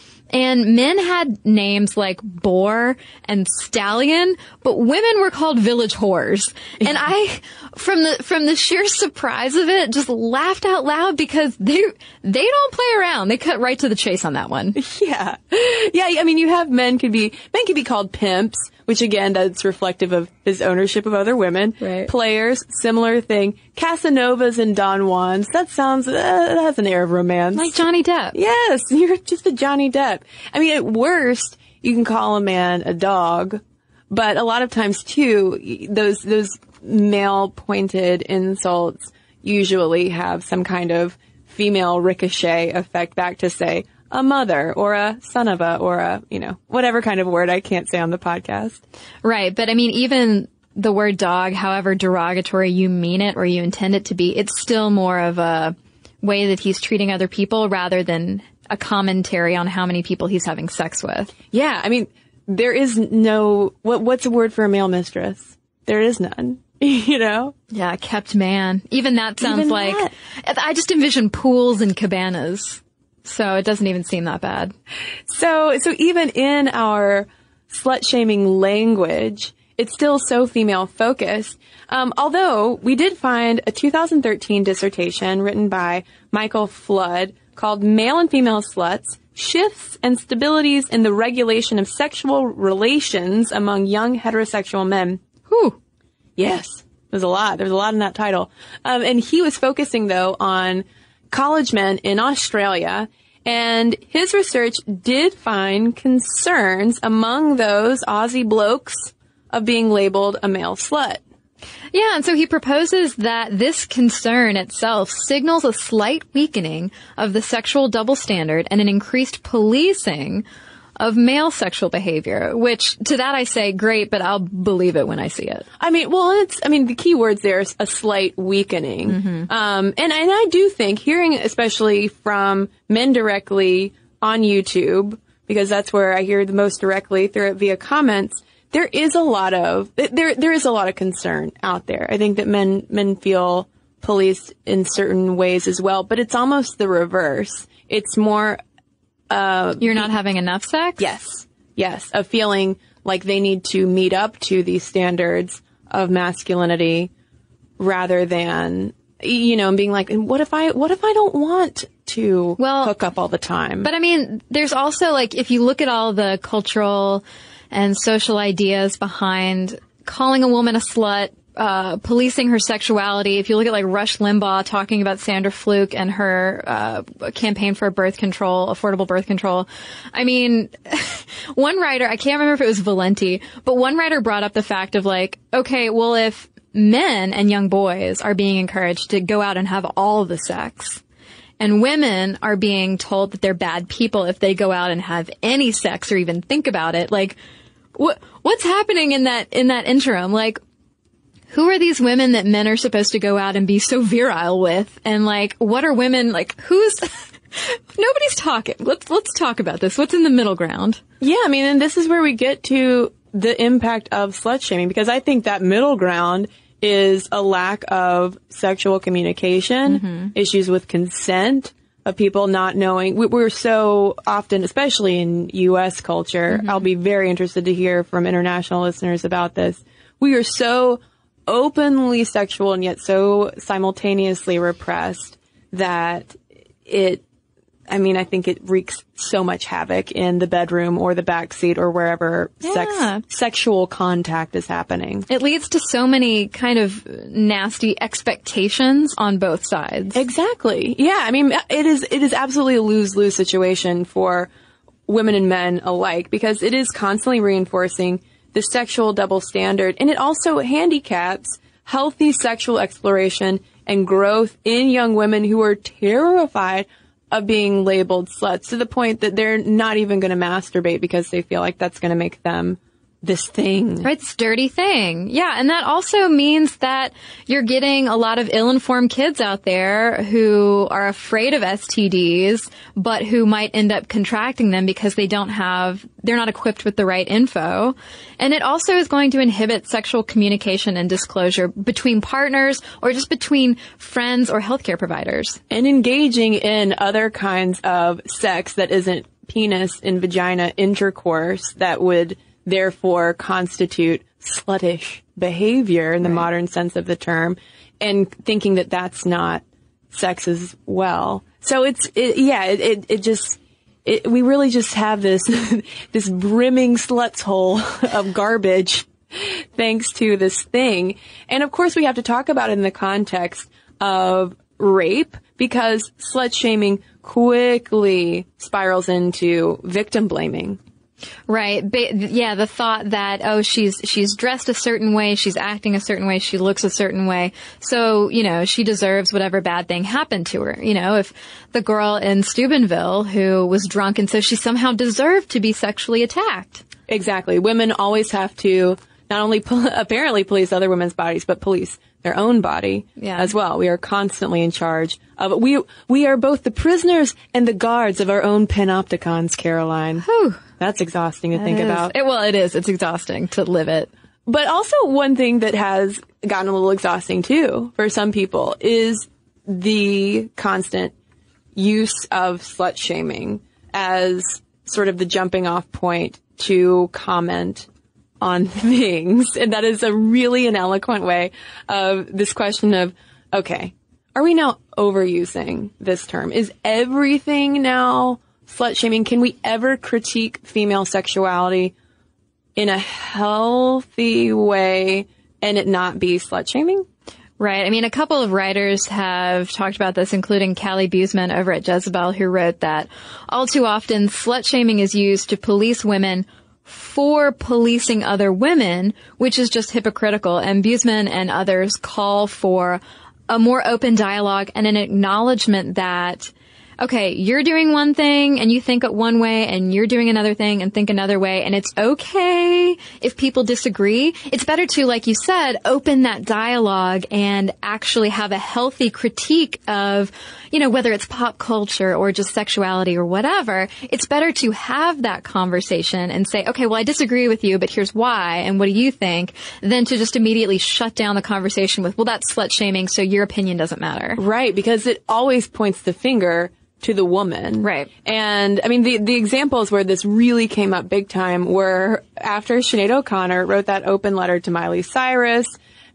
And men had names like boar and stallion, but women were called village whores. And I, from the, from the sheer surprise of it, just laughed out loud because they, they don't play around. They cut right to the chase on that one. Yeah. Yeah. I mean, you have men could be, men could be called pimps, which again, that's reflective of his ownership of other women. Right. Players, similar thing. Casanovas and Don Juans. That sounds, uh, that has an air of romance. Like Johnny Depp. Yes, you're just a Johnny Depp. I mean, at worst, you can call a man a dog, but a lot of times too, those, those male pointed insults usually have some kind of female ricochet effect back to, say, a mother or a son of a, or a, you know, whatever kind of word I can't say on the podcast. Right. But I mean, even the word dog, however derogatory you mean it or you intend it to be, it's still more of a way that he's treating other people rather than a commentary on how many people he's having sex with. Yeah. I mean, there is no, what, what's a word for a male mistress? There is none. You know? Yeah, kept man. Even that sounds Even like, that. I just envision pools and cabanas. So it doesn't even seem that bad. So, so even in our slut-shaming language, it's still so female-focused. Um, although we did find a two thousand thirteen dissertation written by Michael Flood called Male and Female Sluts, Shifts and Stabilities in the Regulation of Sexual Relations Among Young Heterosexual Men. Whew. Yes. There's a lot. There's a lot in that title. Um, and he was focusing, though, on college men in Australia, and his research did find concerns among those Aussie blokes of being labeled a male slut. Yeah, and so he proposes that this concern itself signals a slight weakening of the sexual double standard and an increased policing of male sexual behavior, which to that I say, great, but I'll believe it when I see it. I mean, well, it's, I mean, the key words there is a slight weakening. Mm-hmm. Um, and, and I do think hearing, especially from men directly on YouTube, because that's where I hear the most directly through it via comments, there is a lot of, there, there is a lot of concern out there. I think that men, men feel policed in certain ways as well, but it's almost the reverse. It's more, Uh, You're not having enough sex? Yes. Yes. Of feeling like they need to meet up to these standards of masculinity rather than, you know, being like, what if I, what if I don't want to well, hook up all the time? But I mean, there's also like, if you look at all the cultural and social ideas behind calling a woman a slut, Uh, policing her sexuality. If you look at like Rush Limbaugh talking about Sandra Fluke and her uh, campaign for birth control, affordable birth control. I mean, one writer, I can't remember if it was Valenti, but one writer brought up the fact of like, okay, well, if men and young boys are being encouraged to go out and have all of the sex, and women are being told that they're bad people if they go out and have any sex or even think about it, like, what what's happening in that in that interim? Like, who are these women that men are supposed to go out and be so virile with? And like, what are women like? Who's nobody's talking. Let's let's talk about this. What's in the middle ground? Yeah, I mean, and this is where we get to the impact of slut shaming, because I think that middle ground is a lack of sexual communication, mm-hmm. issues with consent, of people not knowing. We, we're so often, especially in U S culture, mm-hmm. I'll be very interested to hear from international listeners about this. We are so openly sexual and yet so simultaneously repressed that it, I mean, I think it wreaks so much havoc in the bedroom or the backseat or wherever yeah. sex, sexual contact is happening. It leads to so many kind of nasty expectations on both sides. Exactly. Yeah. I mean, it is, it is absolutely a lose-lose situation for women and men alike, because it is constantly reinforcing the sexual double standard, and it also handicaps healthy sexual exploration and growth in young women who are terrified of being labeled sluts to the point that they're not even going to masturbate because they feel like that's going to make them this thing. Right, this dirty thing. Yeah, and that also means that you're getting a lot of ill-informed kids out there who are afraid of S T Ds, but who might end up contracting them because they don't have, they're not equipped with the right info. And it also is going to inhibit sexual communication and disclosure between partners or just between friends or healthcare providers. And engaging in other kinds of sex that isn't penis and vagina intercourse that would therefore constitute sluttish behavior in the right. modern sense of the term, and thinking that that's not sex as well. So it's, it, yeah, it, it, it just, it, we really just have this, this brimming slut's hole of garbage thanks to this thing. And of course we have to talk about it in the context of rape, because slut shaming quickly spirals into victim blaming. Right. Ba- yeah, the thought that, oh, she's she's dressed a certain way, she's acting a certain way, she looks a certain way, so, you know, she deserves whatever bad thing happened to her. You know, if the girl in Steubenville who was drunk and so she somehow deserved to be sexually attacked. Exactly. Women always have to not only pol- apparently police other women's bodies, but police their own body yeah. as well. We are constantly in charge of, we we are both the prisoners and the guards of our own panopticons, Caroline. Whew. That's exhausting to that think is. about. It, well, it is. It's exhausting to live it. But also one thing that has gotten a little exhausting too for some people is the constant use of slut shaming as sort of the jumping off point to comment on things. And that is a really an eloquent way of this question of, okay, are we now overusing this term? Is everything now slut shaming? Can we ever critique female sexuality in a healthy way and it not be slut shaming? Right. I mean, a couple of writers have talked about this, including Callie Buseman over at Jezebel, who wrote that all too often slut shaming is used to police women for policing other women, which is just hypocritical. And Buseman and others call for a more open dialogue and an acknowledgement that, okay, you're doing one thing and you think it one way and you're doing another thing and think another way, and it's okay if people disagree. It's better to, like you said, open that dialogue and actually have a healthy critique of, you know, whether it's pop culture or just sexuality or whatever. It's better to have that conversation and say, okay, well, I disagree with you, but here's why, and what do you think, than to just immediately shut down the conversation with, well, that's slut shaming, so your opinion doesn't matter. Right, because it always points the finger to the woman. Right. And I mean, the, the examples where this really came up big time were after Sinead O'Connor wrote that open letter to Miley Cyrus,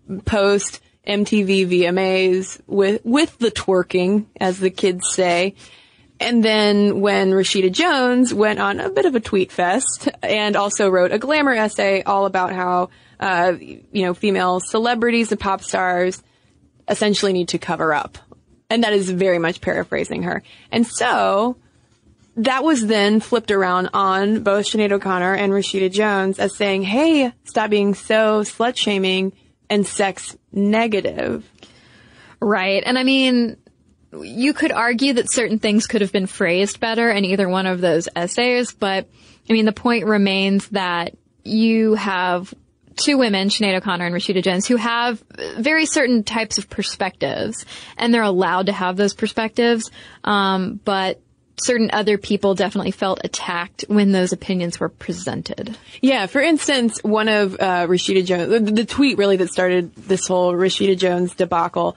post M T V V M As with, with the twerking, as the kids say. And then when Rashida Jones went on a bit of a tweet fest and also wrote a glamour essay all about how, uh, you know, female celebrities and pop stars essentially need to cover up. And that is very much paraphrasing her. And so that was then flipped around on both Sinead O'Connor and Rashida Jones as saying, hey, stop being so slut shaming and sex negative. Right. And I mean, you could argue that certain things could have been phrased better in either one of those essays. But I mean, the point remains that you have two women, Sinead O'Connor and Rashida Jones, who have very certain types of perspectives, and they're allowed to have those perspectives. Um, but certain other people definitely felt attacked when those opinions were presented. Yeah. For instance, one of uh, Rashida Jones, the, the tweet really that started this whole Rashida Jones debacle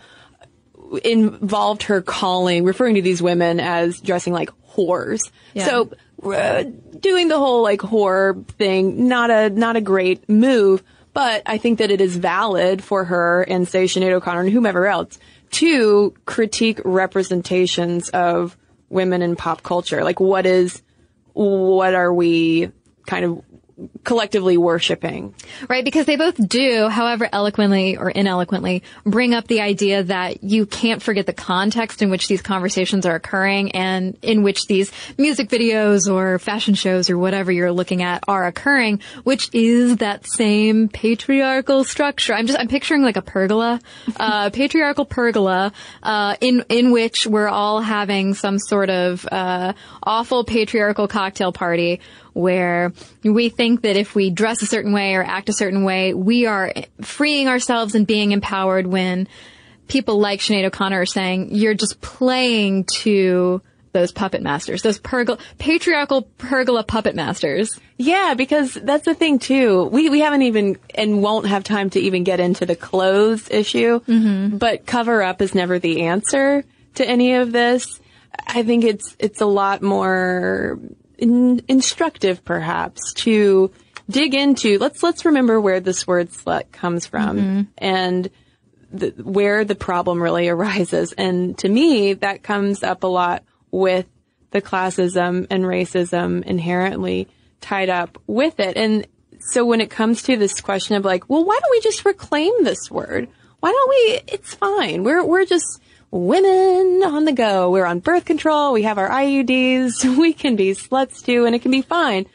involved her calling, referring to these women as dressing like whores. Yeah. So uh, doing the whole like whore thing, not a not a great move. But I think that it is valid for her and, say, Sinead O'Connor and whomever else to critique representations of women in pop culture. Like, what is, what are we kind of, collectively worshiping. Right, because they both do, however eloquently or ineloquently, bring up the idea that you can't forget the context in which these conversations are occurring and in which these music videos or fashion shows or whatever you're looking at are occurring, which is that same patriarchal structure. I'm just, I'm picturing like a pergola, uh, patriarchal pergola, uh, in, in which we're all having some sort of, uh, awful patriarchal cocktail party where we think that if we dress a certain way or act a certain way, we are freeing ourselves and being empowered, when people like Sinead O'Connor are saying, you're just playing to those puppet masters, those pergola, patriarchal pergola puppet masters. Yeah, because that's the thing too. We, we haven't even, and won't have time to even get into the clothes issue, mm-hmm. but cover up is never the answer to any of this. I think it's, it's a lot more In, instructive, perhaps, to dig into. Let's let's remember where this word "slut" comes from, mm-hmm. and the, where the problem really arises. And to me, that comes up a lot with the classism and racism inherently tied up with it. And so, when it comes to this question of like, well, why don't we just reclaim this word? Why don't we? It's fine. We're we're just women on the go. We're on birth control. We have our I U Ds. We can be sluts too, and it can be fine.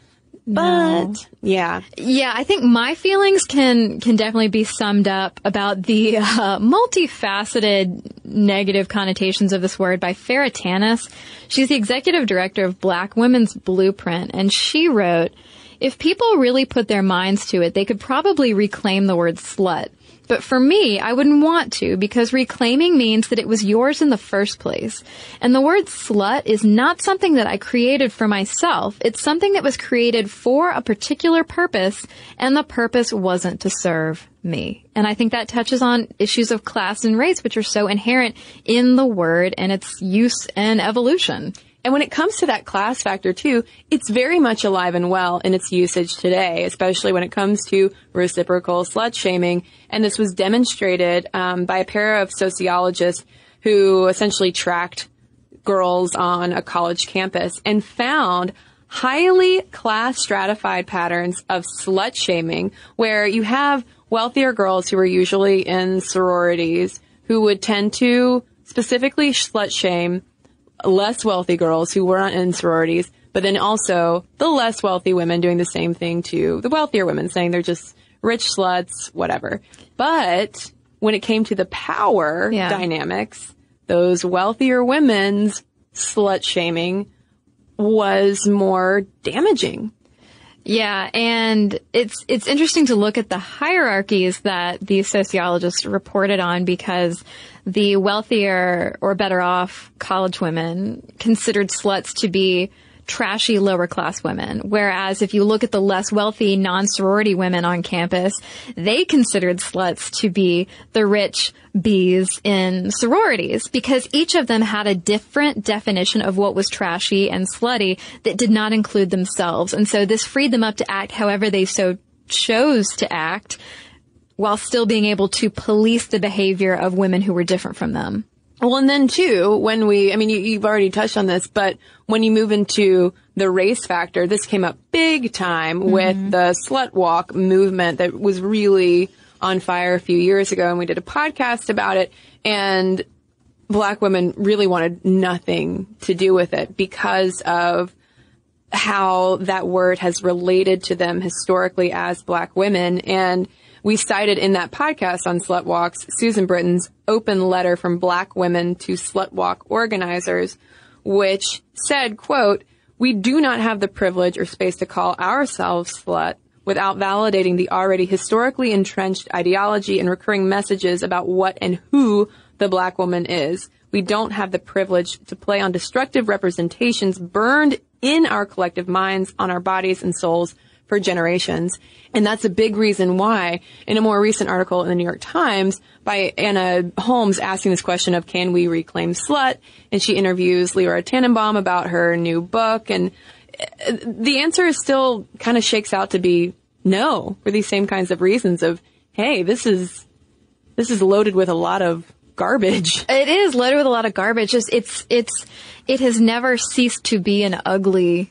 But no. yeah, yeah, I think my feelings can can definitely be summed up about the uh, multifaceted negative connotations of this word by Farah Tanis. She's the executive director of Black Women's Blueprint, and she wrote, "If people really put their minds to it, they could probably reclaim the word slut. But for me, I wouldn't want to, because reclaiming means that it was yours in the first place. And the word slut is not something that I created for myself. It's something that was created for a particular purpose, and the purpose wasn't to serve me." And I think that touches on issues of class and race, which are so inherent in the word and its use and evolution. And when it comes to that class factor, too, it's very much alive and well in its usage today, especially when it comes to reciprocal slut-shaming. And this was demonstrated um, by a pair of sociologists who essentially tracked girls on a college campus and found highly class-stratified patterns of slut-shaming, where you have wealthier girls who are usually in sororities who would tend to specifically slut-shame less wealthy girls who weren't in sororities, but then also the less wealthy women doing the same thing to the wealthier women, saying they're just rich sluts, whatever. But when it came to the power yeah. dynamics, those wealthier women's slut shaming was more damaging. Yeah, and it's it's interesting to look at the hierarchies that these sociologists reported on, because the wealthier or better off college women considered sluts to be trashy lower class women, whereas if you look at the less wealthy non-sorority women on campus, they considered sluts to be the rich bees in sororities, because each of them had a different definition of what was trashy and slutty that did not include themselves. And so this freed them up to act however they so chose to act, while still being able to police the behavior of women who were different from them. Well, and then too, when we, I mean, you, you've already touched on this, but when you move into the race factor, this came up big time mm-hmm. with the slut walk movement that was really on fire a few years ago. And we did a podcast about it, and Black women really wanted nothing to do with it because of how that word has related to them historically as Black women. And we cited in that podcast on Slut Walks, Susan Britton's open letter from Black women to Slut Walk organizers, which said, quote, "We do not have the privilege or space to call ourselves slut without validating the already historically entrenched ideology and recurring messages about what and who the Black woman is. We don't have the privilege to play on destructive representations burned in our collective minds, on our bodies and souls for generations." And that's a big reason why, in a more recent article in the New York Times by Anna Holmes asking this question of, can we reclaim slut? And she interviews Leora Tannenbaum about her new book. And the answer is still kind of shakes out to be no, for these same kinds of reasons of, hey, this is, this is loaded with a lot of garbage. It is loaded with a lot of garbage. It's, it's, it's, it has never ceased to be an ugly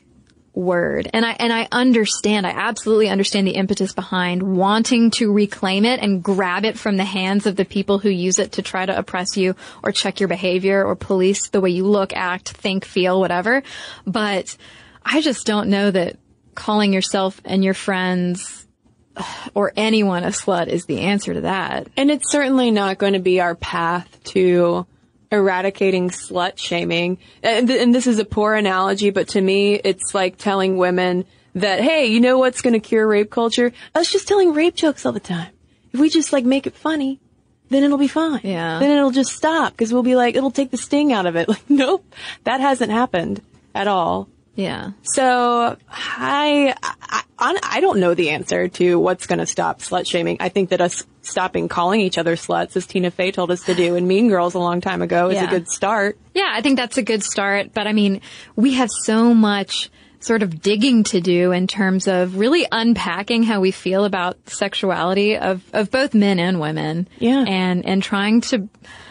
word. And I, and I understand, I absolutely understand the impetus behind wanting to reclaim it and grab it from the hands of the people who use it to try to oppress you or check your behavior or police the way you look, act, think, feel, whatever. But I just don't know that calling yourself and your friends or anyone a slut is the answer to that. And it's certainly not going to be our path to eradicating slut shaming. And, th- and this is a poor analogy, but to me, it's like telling women that, hey, you know what's going to cure rape culture? Us just telling rape jokes all the time. If we just like make it funny, then it'll be fine. Yeah. Then it'll just stop because we'll be like, it'll take the sting out of it. Like, nope, that hasn't happened at all. Yeah. So I, I, I don't know the answer to what's going to stop slut shaming. I think that us stopping calling each other sluts, as Tina Fey told us to do in Mean Girls a long time ago, is Yeah. a good start. Yeah, I think that's a good start. But I mean, we have so much sort of digging to do in terms of really unpacking how we feel about sexuality of, of both men and women. Yeah. And, and trying to,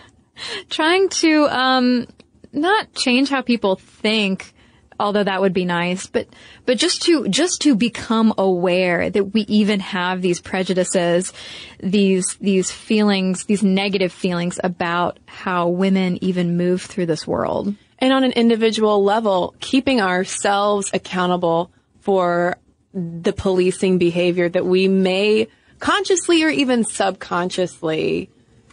trying to, um, not change how people think, although that would be nice, but, but just to, just to become aware that we even have these prejudices, these, these feelings, these negative feelings about how women even move through this world. And on an individual level, keeping ourselves accountable for the policing behavior that we may consciously or even subconsciously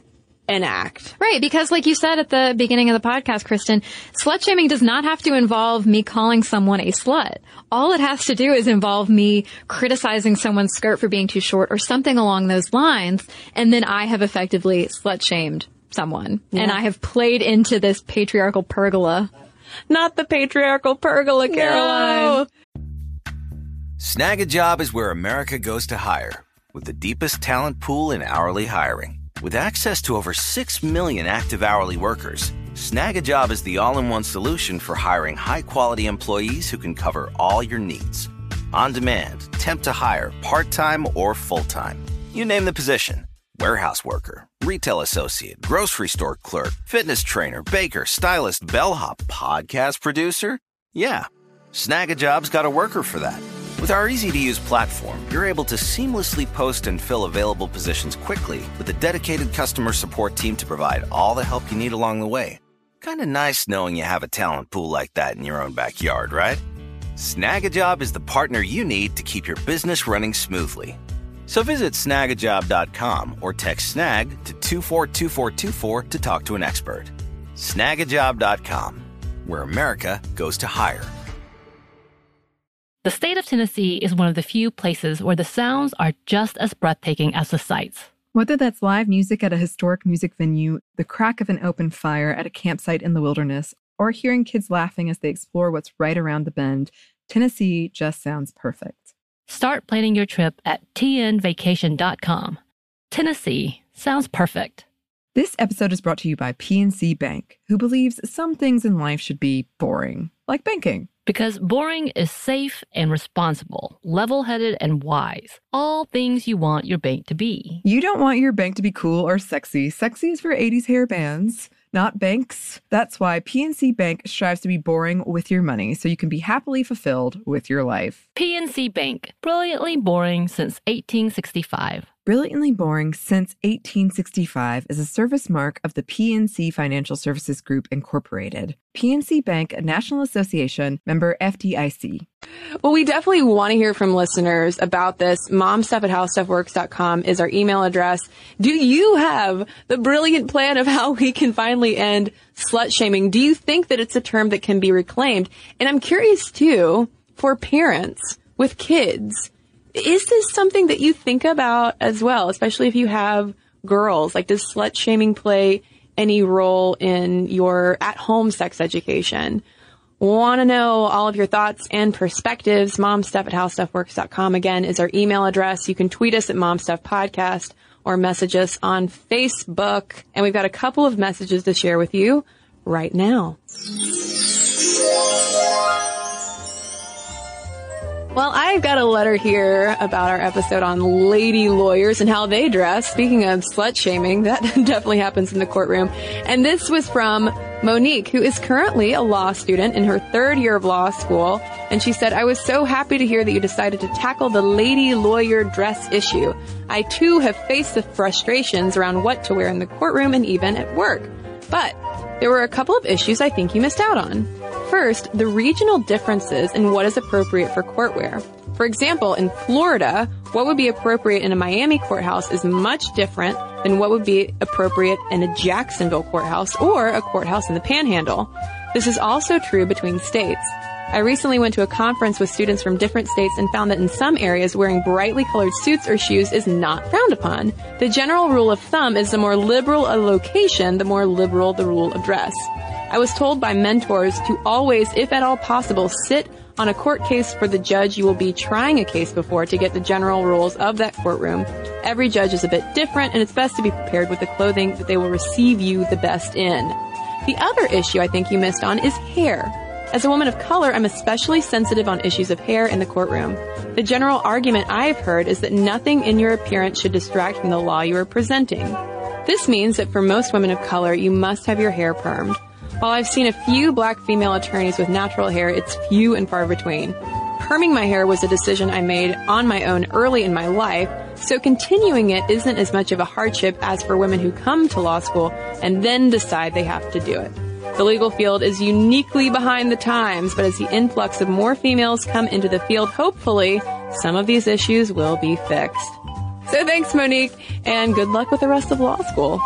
enact. Right, because like you said at the beginning of the podcast, Kristen, slut shaming does not have to involve me calling someone a slut. All it has to do is involve me criticizing someone's skirt for being too short or something along those lines, and then I have effectively slut shamed someone. Yeah. And I have played into this patriarchal pergola. Not the patriarchal pergola, Caroline. No. Snag a Job is where America goes to hire, with the deepest talent pool in hourly hiring. With access to over six million active hourly workers, Snag a Job is the all-in-one solution for hiring high-quality employees who can cover all your needs. On demand, temp to hire, part-time or full-time. You name the position. Warehouse worker, retail associate, grocery store clerk, fitness trainer, baker, stylist, bellhop, podcast producer. Yeah, Snag a Job's got a worker for that. With our easy-to-use platform, you're able to seamlessly post and fill available positions quickly with a dedicated customer support team to provide all the help you need along the way. Kind of nice knowing you have a talent pool like that in your own backyard, right? Snag a Job is the partner you need to keep your business running smoothly. So visit snag a job dot com or text snag to two four two four two four to talk to an expert. snag a job dot com, where America goes to hire. The state of Tennessee is one of the few places where the sounds are just as breathtaking as the sights. Whether that's live music at a historic music venue, the crack of an open fire at a campsite in the wilderness, or hearing kids laughing as they explore what's right around the bend, Tennessee just sounds perfect. Start planning your trip at t n vacation dot com. Tennessee sounds perfect. This episode is brought to you by P N C Bank, who believes some things in life should be boring, like banking. Because boring is safe and responsible, level-headed and wise. All things you want your bank to be. You don't want your bank to be cool or sexy. Sexy is for eighties hair bands, not banks. That's why P N C Bank strives to be boring with your money so you can be happily fulfilled with your life. P N C Bank, brilliantly boring since eighteen sixty-five. Brilliantly Boring Since eighteen sixty-five is a service mark of the P N C Financial Services Group, Incorporated. P N C Bank, a National Association, member F D I C. Well, we definitely want to hear from listeners about this. momstuff at howstuffworks dot com is our email address. Do you have the brilliant plan of how we can finally end slut shaming? Do you think that it's a term that can be reclaimed? And I'm curious, too, for parents with kids, is this something that you think about as well, especially if you have girls? Like, does slut shaming play any role in your at-home sex education? Want to know all of your thoughts and perspectives? momstuff at howstuffworks dot com, again, is our email address. You can tweet us at momstuffpodcast or message us on Facebook. And we've got a couple of messages to share with you right now. Well, I've got a letter here about our episode on lady lawyers and how they dress. Speaking of slut shaming, that definitely happens in the courtroom. And this was from Monique, who is currently a law student in her third year of law school. And she said, I was so happy to hear that you decided to tackle the lady lawyer dress issue. I too have faced the frustrations around what to wear in the courtroom and even at work. But there were a couple of issues I think you missed out on. First, the regional differences in what is appropriate for courtwear. For example, in Florida, what would be appropriate in a Miami courthouse is much different than what would be appropriate in a Jacksonville courthouse or a courthouse in the Panhandle. This is also true between states. I recently went to a conference with students from different states and found that in some areas wearing brightly colored suits or shoes is not frowned upon. The general rule of thumb is the more liberal a location, the more liberal the rule of dress. I was told by mentors to always, if at all possible, sit on a court case for the judge you will be trying a case before to get the general rules of that courtroom. Every judge is a bit different, and it's best to be prepared with the clothing that they will receive you the best in. The other issue I think you missed on is hair. As a woman of color, I'm especially sensitive on issues of hair in the courtroom. The general argument I've heard is that nothing in your appearance should distract from the law you are presenting. This means that for most women of color, you must have your hair permed. While I've seen a few black female attorneys with natural hair, it's few and far between. Perming my hair was a decision I made on my own early in my life, so continuing it isn't as much of a hardship as for women who come to law school and then decide they have to do it. The legal field is uniquely behind the times, but as the influx of more females come into the field, hopefully some of these issues will be fixed. So thanks, Monique, and good luck with the rest of law school.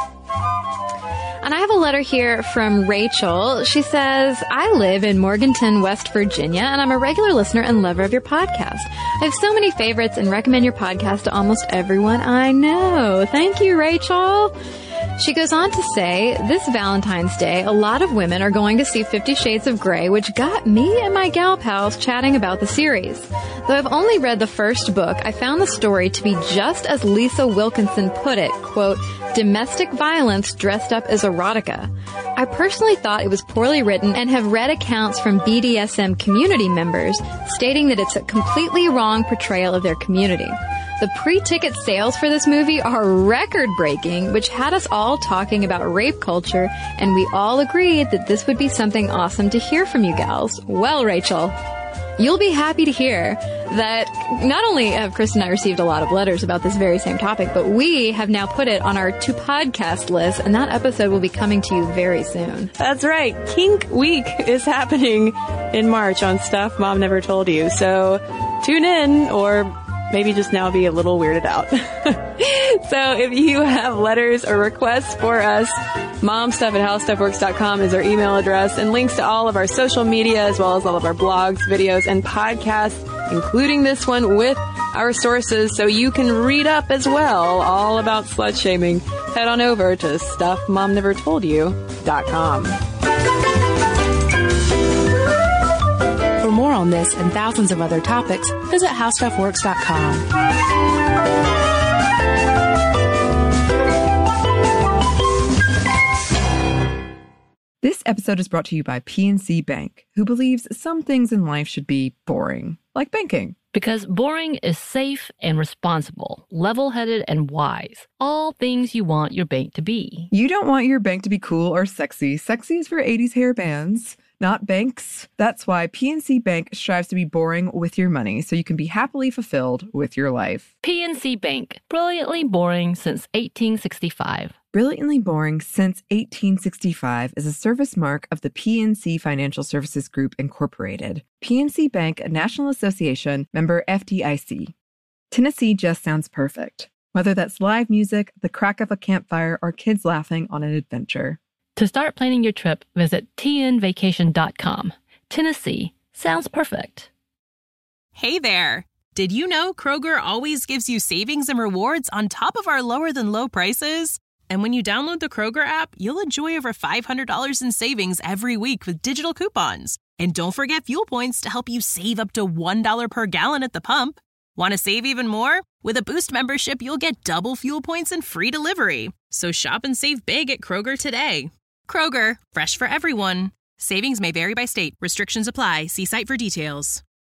And I have a letter here from Rachel. She says, I live in Morganton, West Virginia, and I'm a regular listener and lover of your podcast. I have so many favorites and recommend your podcast to almost everyone I know. Thank you, Rachel. She goes on to say, this Valentine's Day, a lot of women are going to see Fifty Shades of Grey, which got me and my gal pals chatting about the series. Though I've only read the first book, I found the story to be just as Lisa Wilkinson put it, quote, domestic violence dressed up as erotica. I personally thought it was poorly written and have read accounts from B D S M community members stating that it's a completely wrong portrayal of their community. The pre-ticket sales for this movie are record-breaking, which had us all talking about rape culture, and we all agreed that this would be something awesome to hear from you gals. Well, Rachel, you'll be happy to hear that not only have Chris and I received a lot of letters about this very same topic, but we have now put it on our to-podcast list, and that episode will be coming to you very soon. That's right. Kink Week is happening in March on Stuff Mom Never Told You, so tune in, or maybe just now be a little weirded out. So if you have letters or requests for us, momstuff at howstuffworks dot com is our email address, and links to all of our social media as well as all of our blogs, videos, and podcasts, including this one with our sources so you can read up as well all about slut shaming. Head on over to stuff mom never told you dot com. For more on this and thousands of other topics, visit how stuff works dot com. This episode is brought to you by P N C Bank, who believes some things in life should be boring, like banking. Because boring is safe and responsible, level-headed and wise. All things you want your bank to be. You don't want your bank to be cool or sexy. Sexy is for eighties hair bands, not banks. That's why P N C Bank strives to be boring with your money so you can be happily fulfilled with your life. P N C Bank, brilliantly boring since eighteen sixty-five. Brilliantly Boring Since eighteen sixty-five is a service mark of the P N C Financial Services Group, Incorporated. P N C Bank, a National Association, member F D I C. Tennessee just sounds perfect. Whether that's live music, the crack of a campfire, or kids laughing on an adventure. To start planning your trip, visit T N vacation dot com. Tennessee sounds perfect. Hey there! Did you know Kroger always gives you savings and rewards on top of our lower-than-low prices? And when you download the Kroger app, you'll enjoy over five hundred dollars in savings every week with digital coupons. And don't forget fuel points to help you save up to one dollar per gallon at the pump. Want to save even more? With a Boost membership, you'll get double fuel points and free delivery. So shop and save big at Kroger today. Kroger, fresh for everyone. Savings may vary by state. Restrictions apply. See site for details.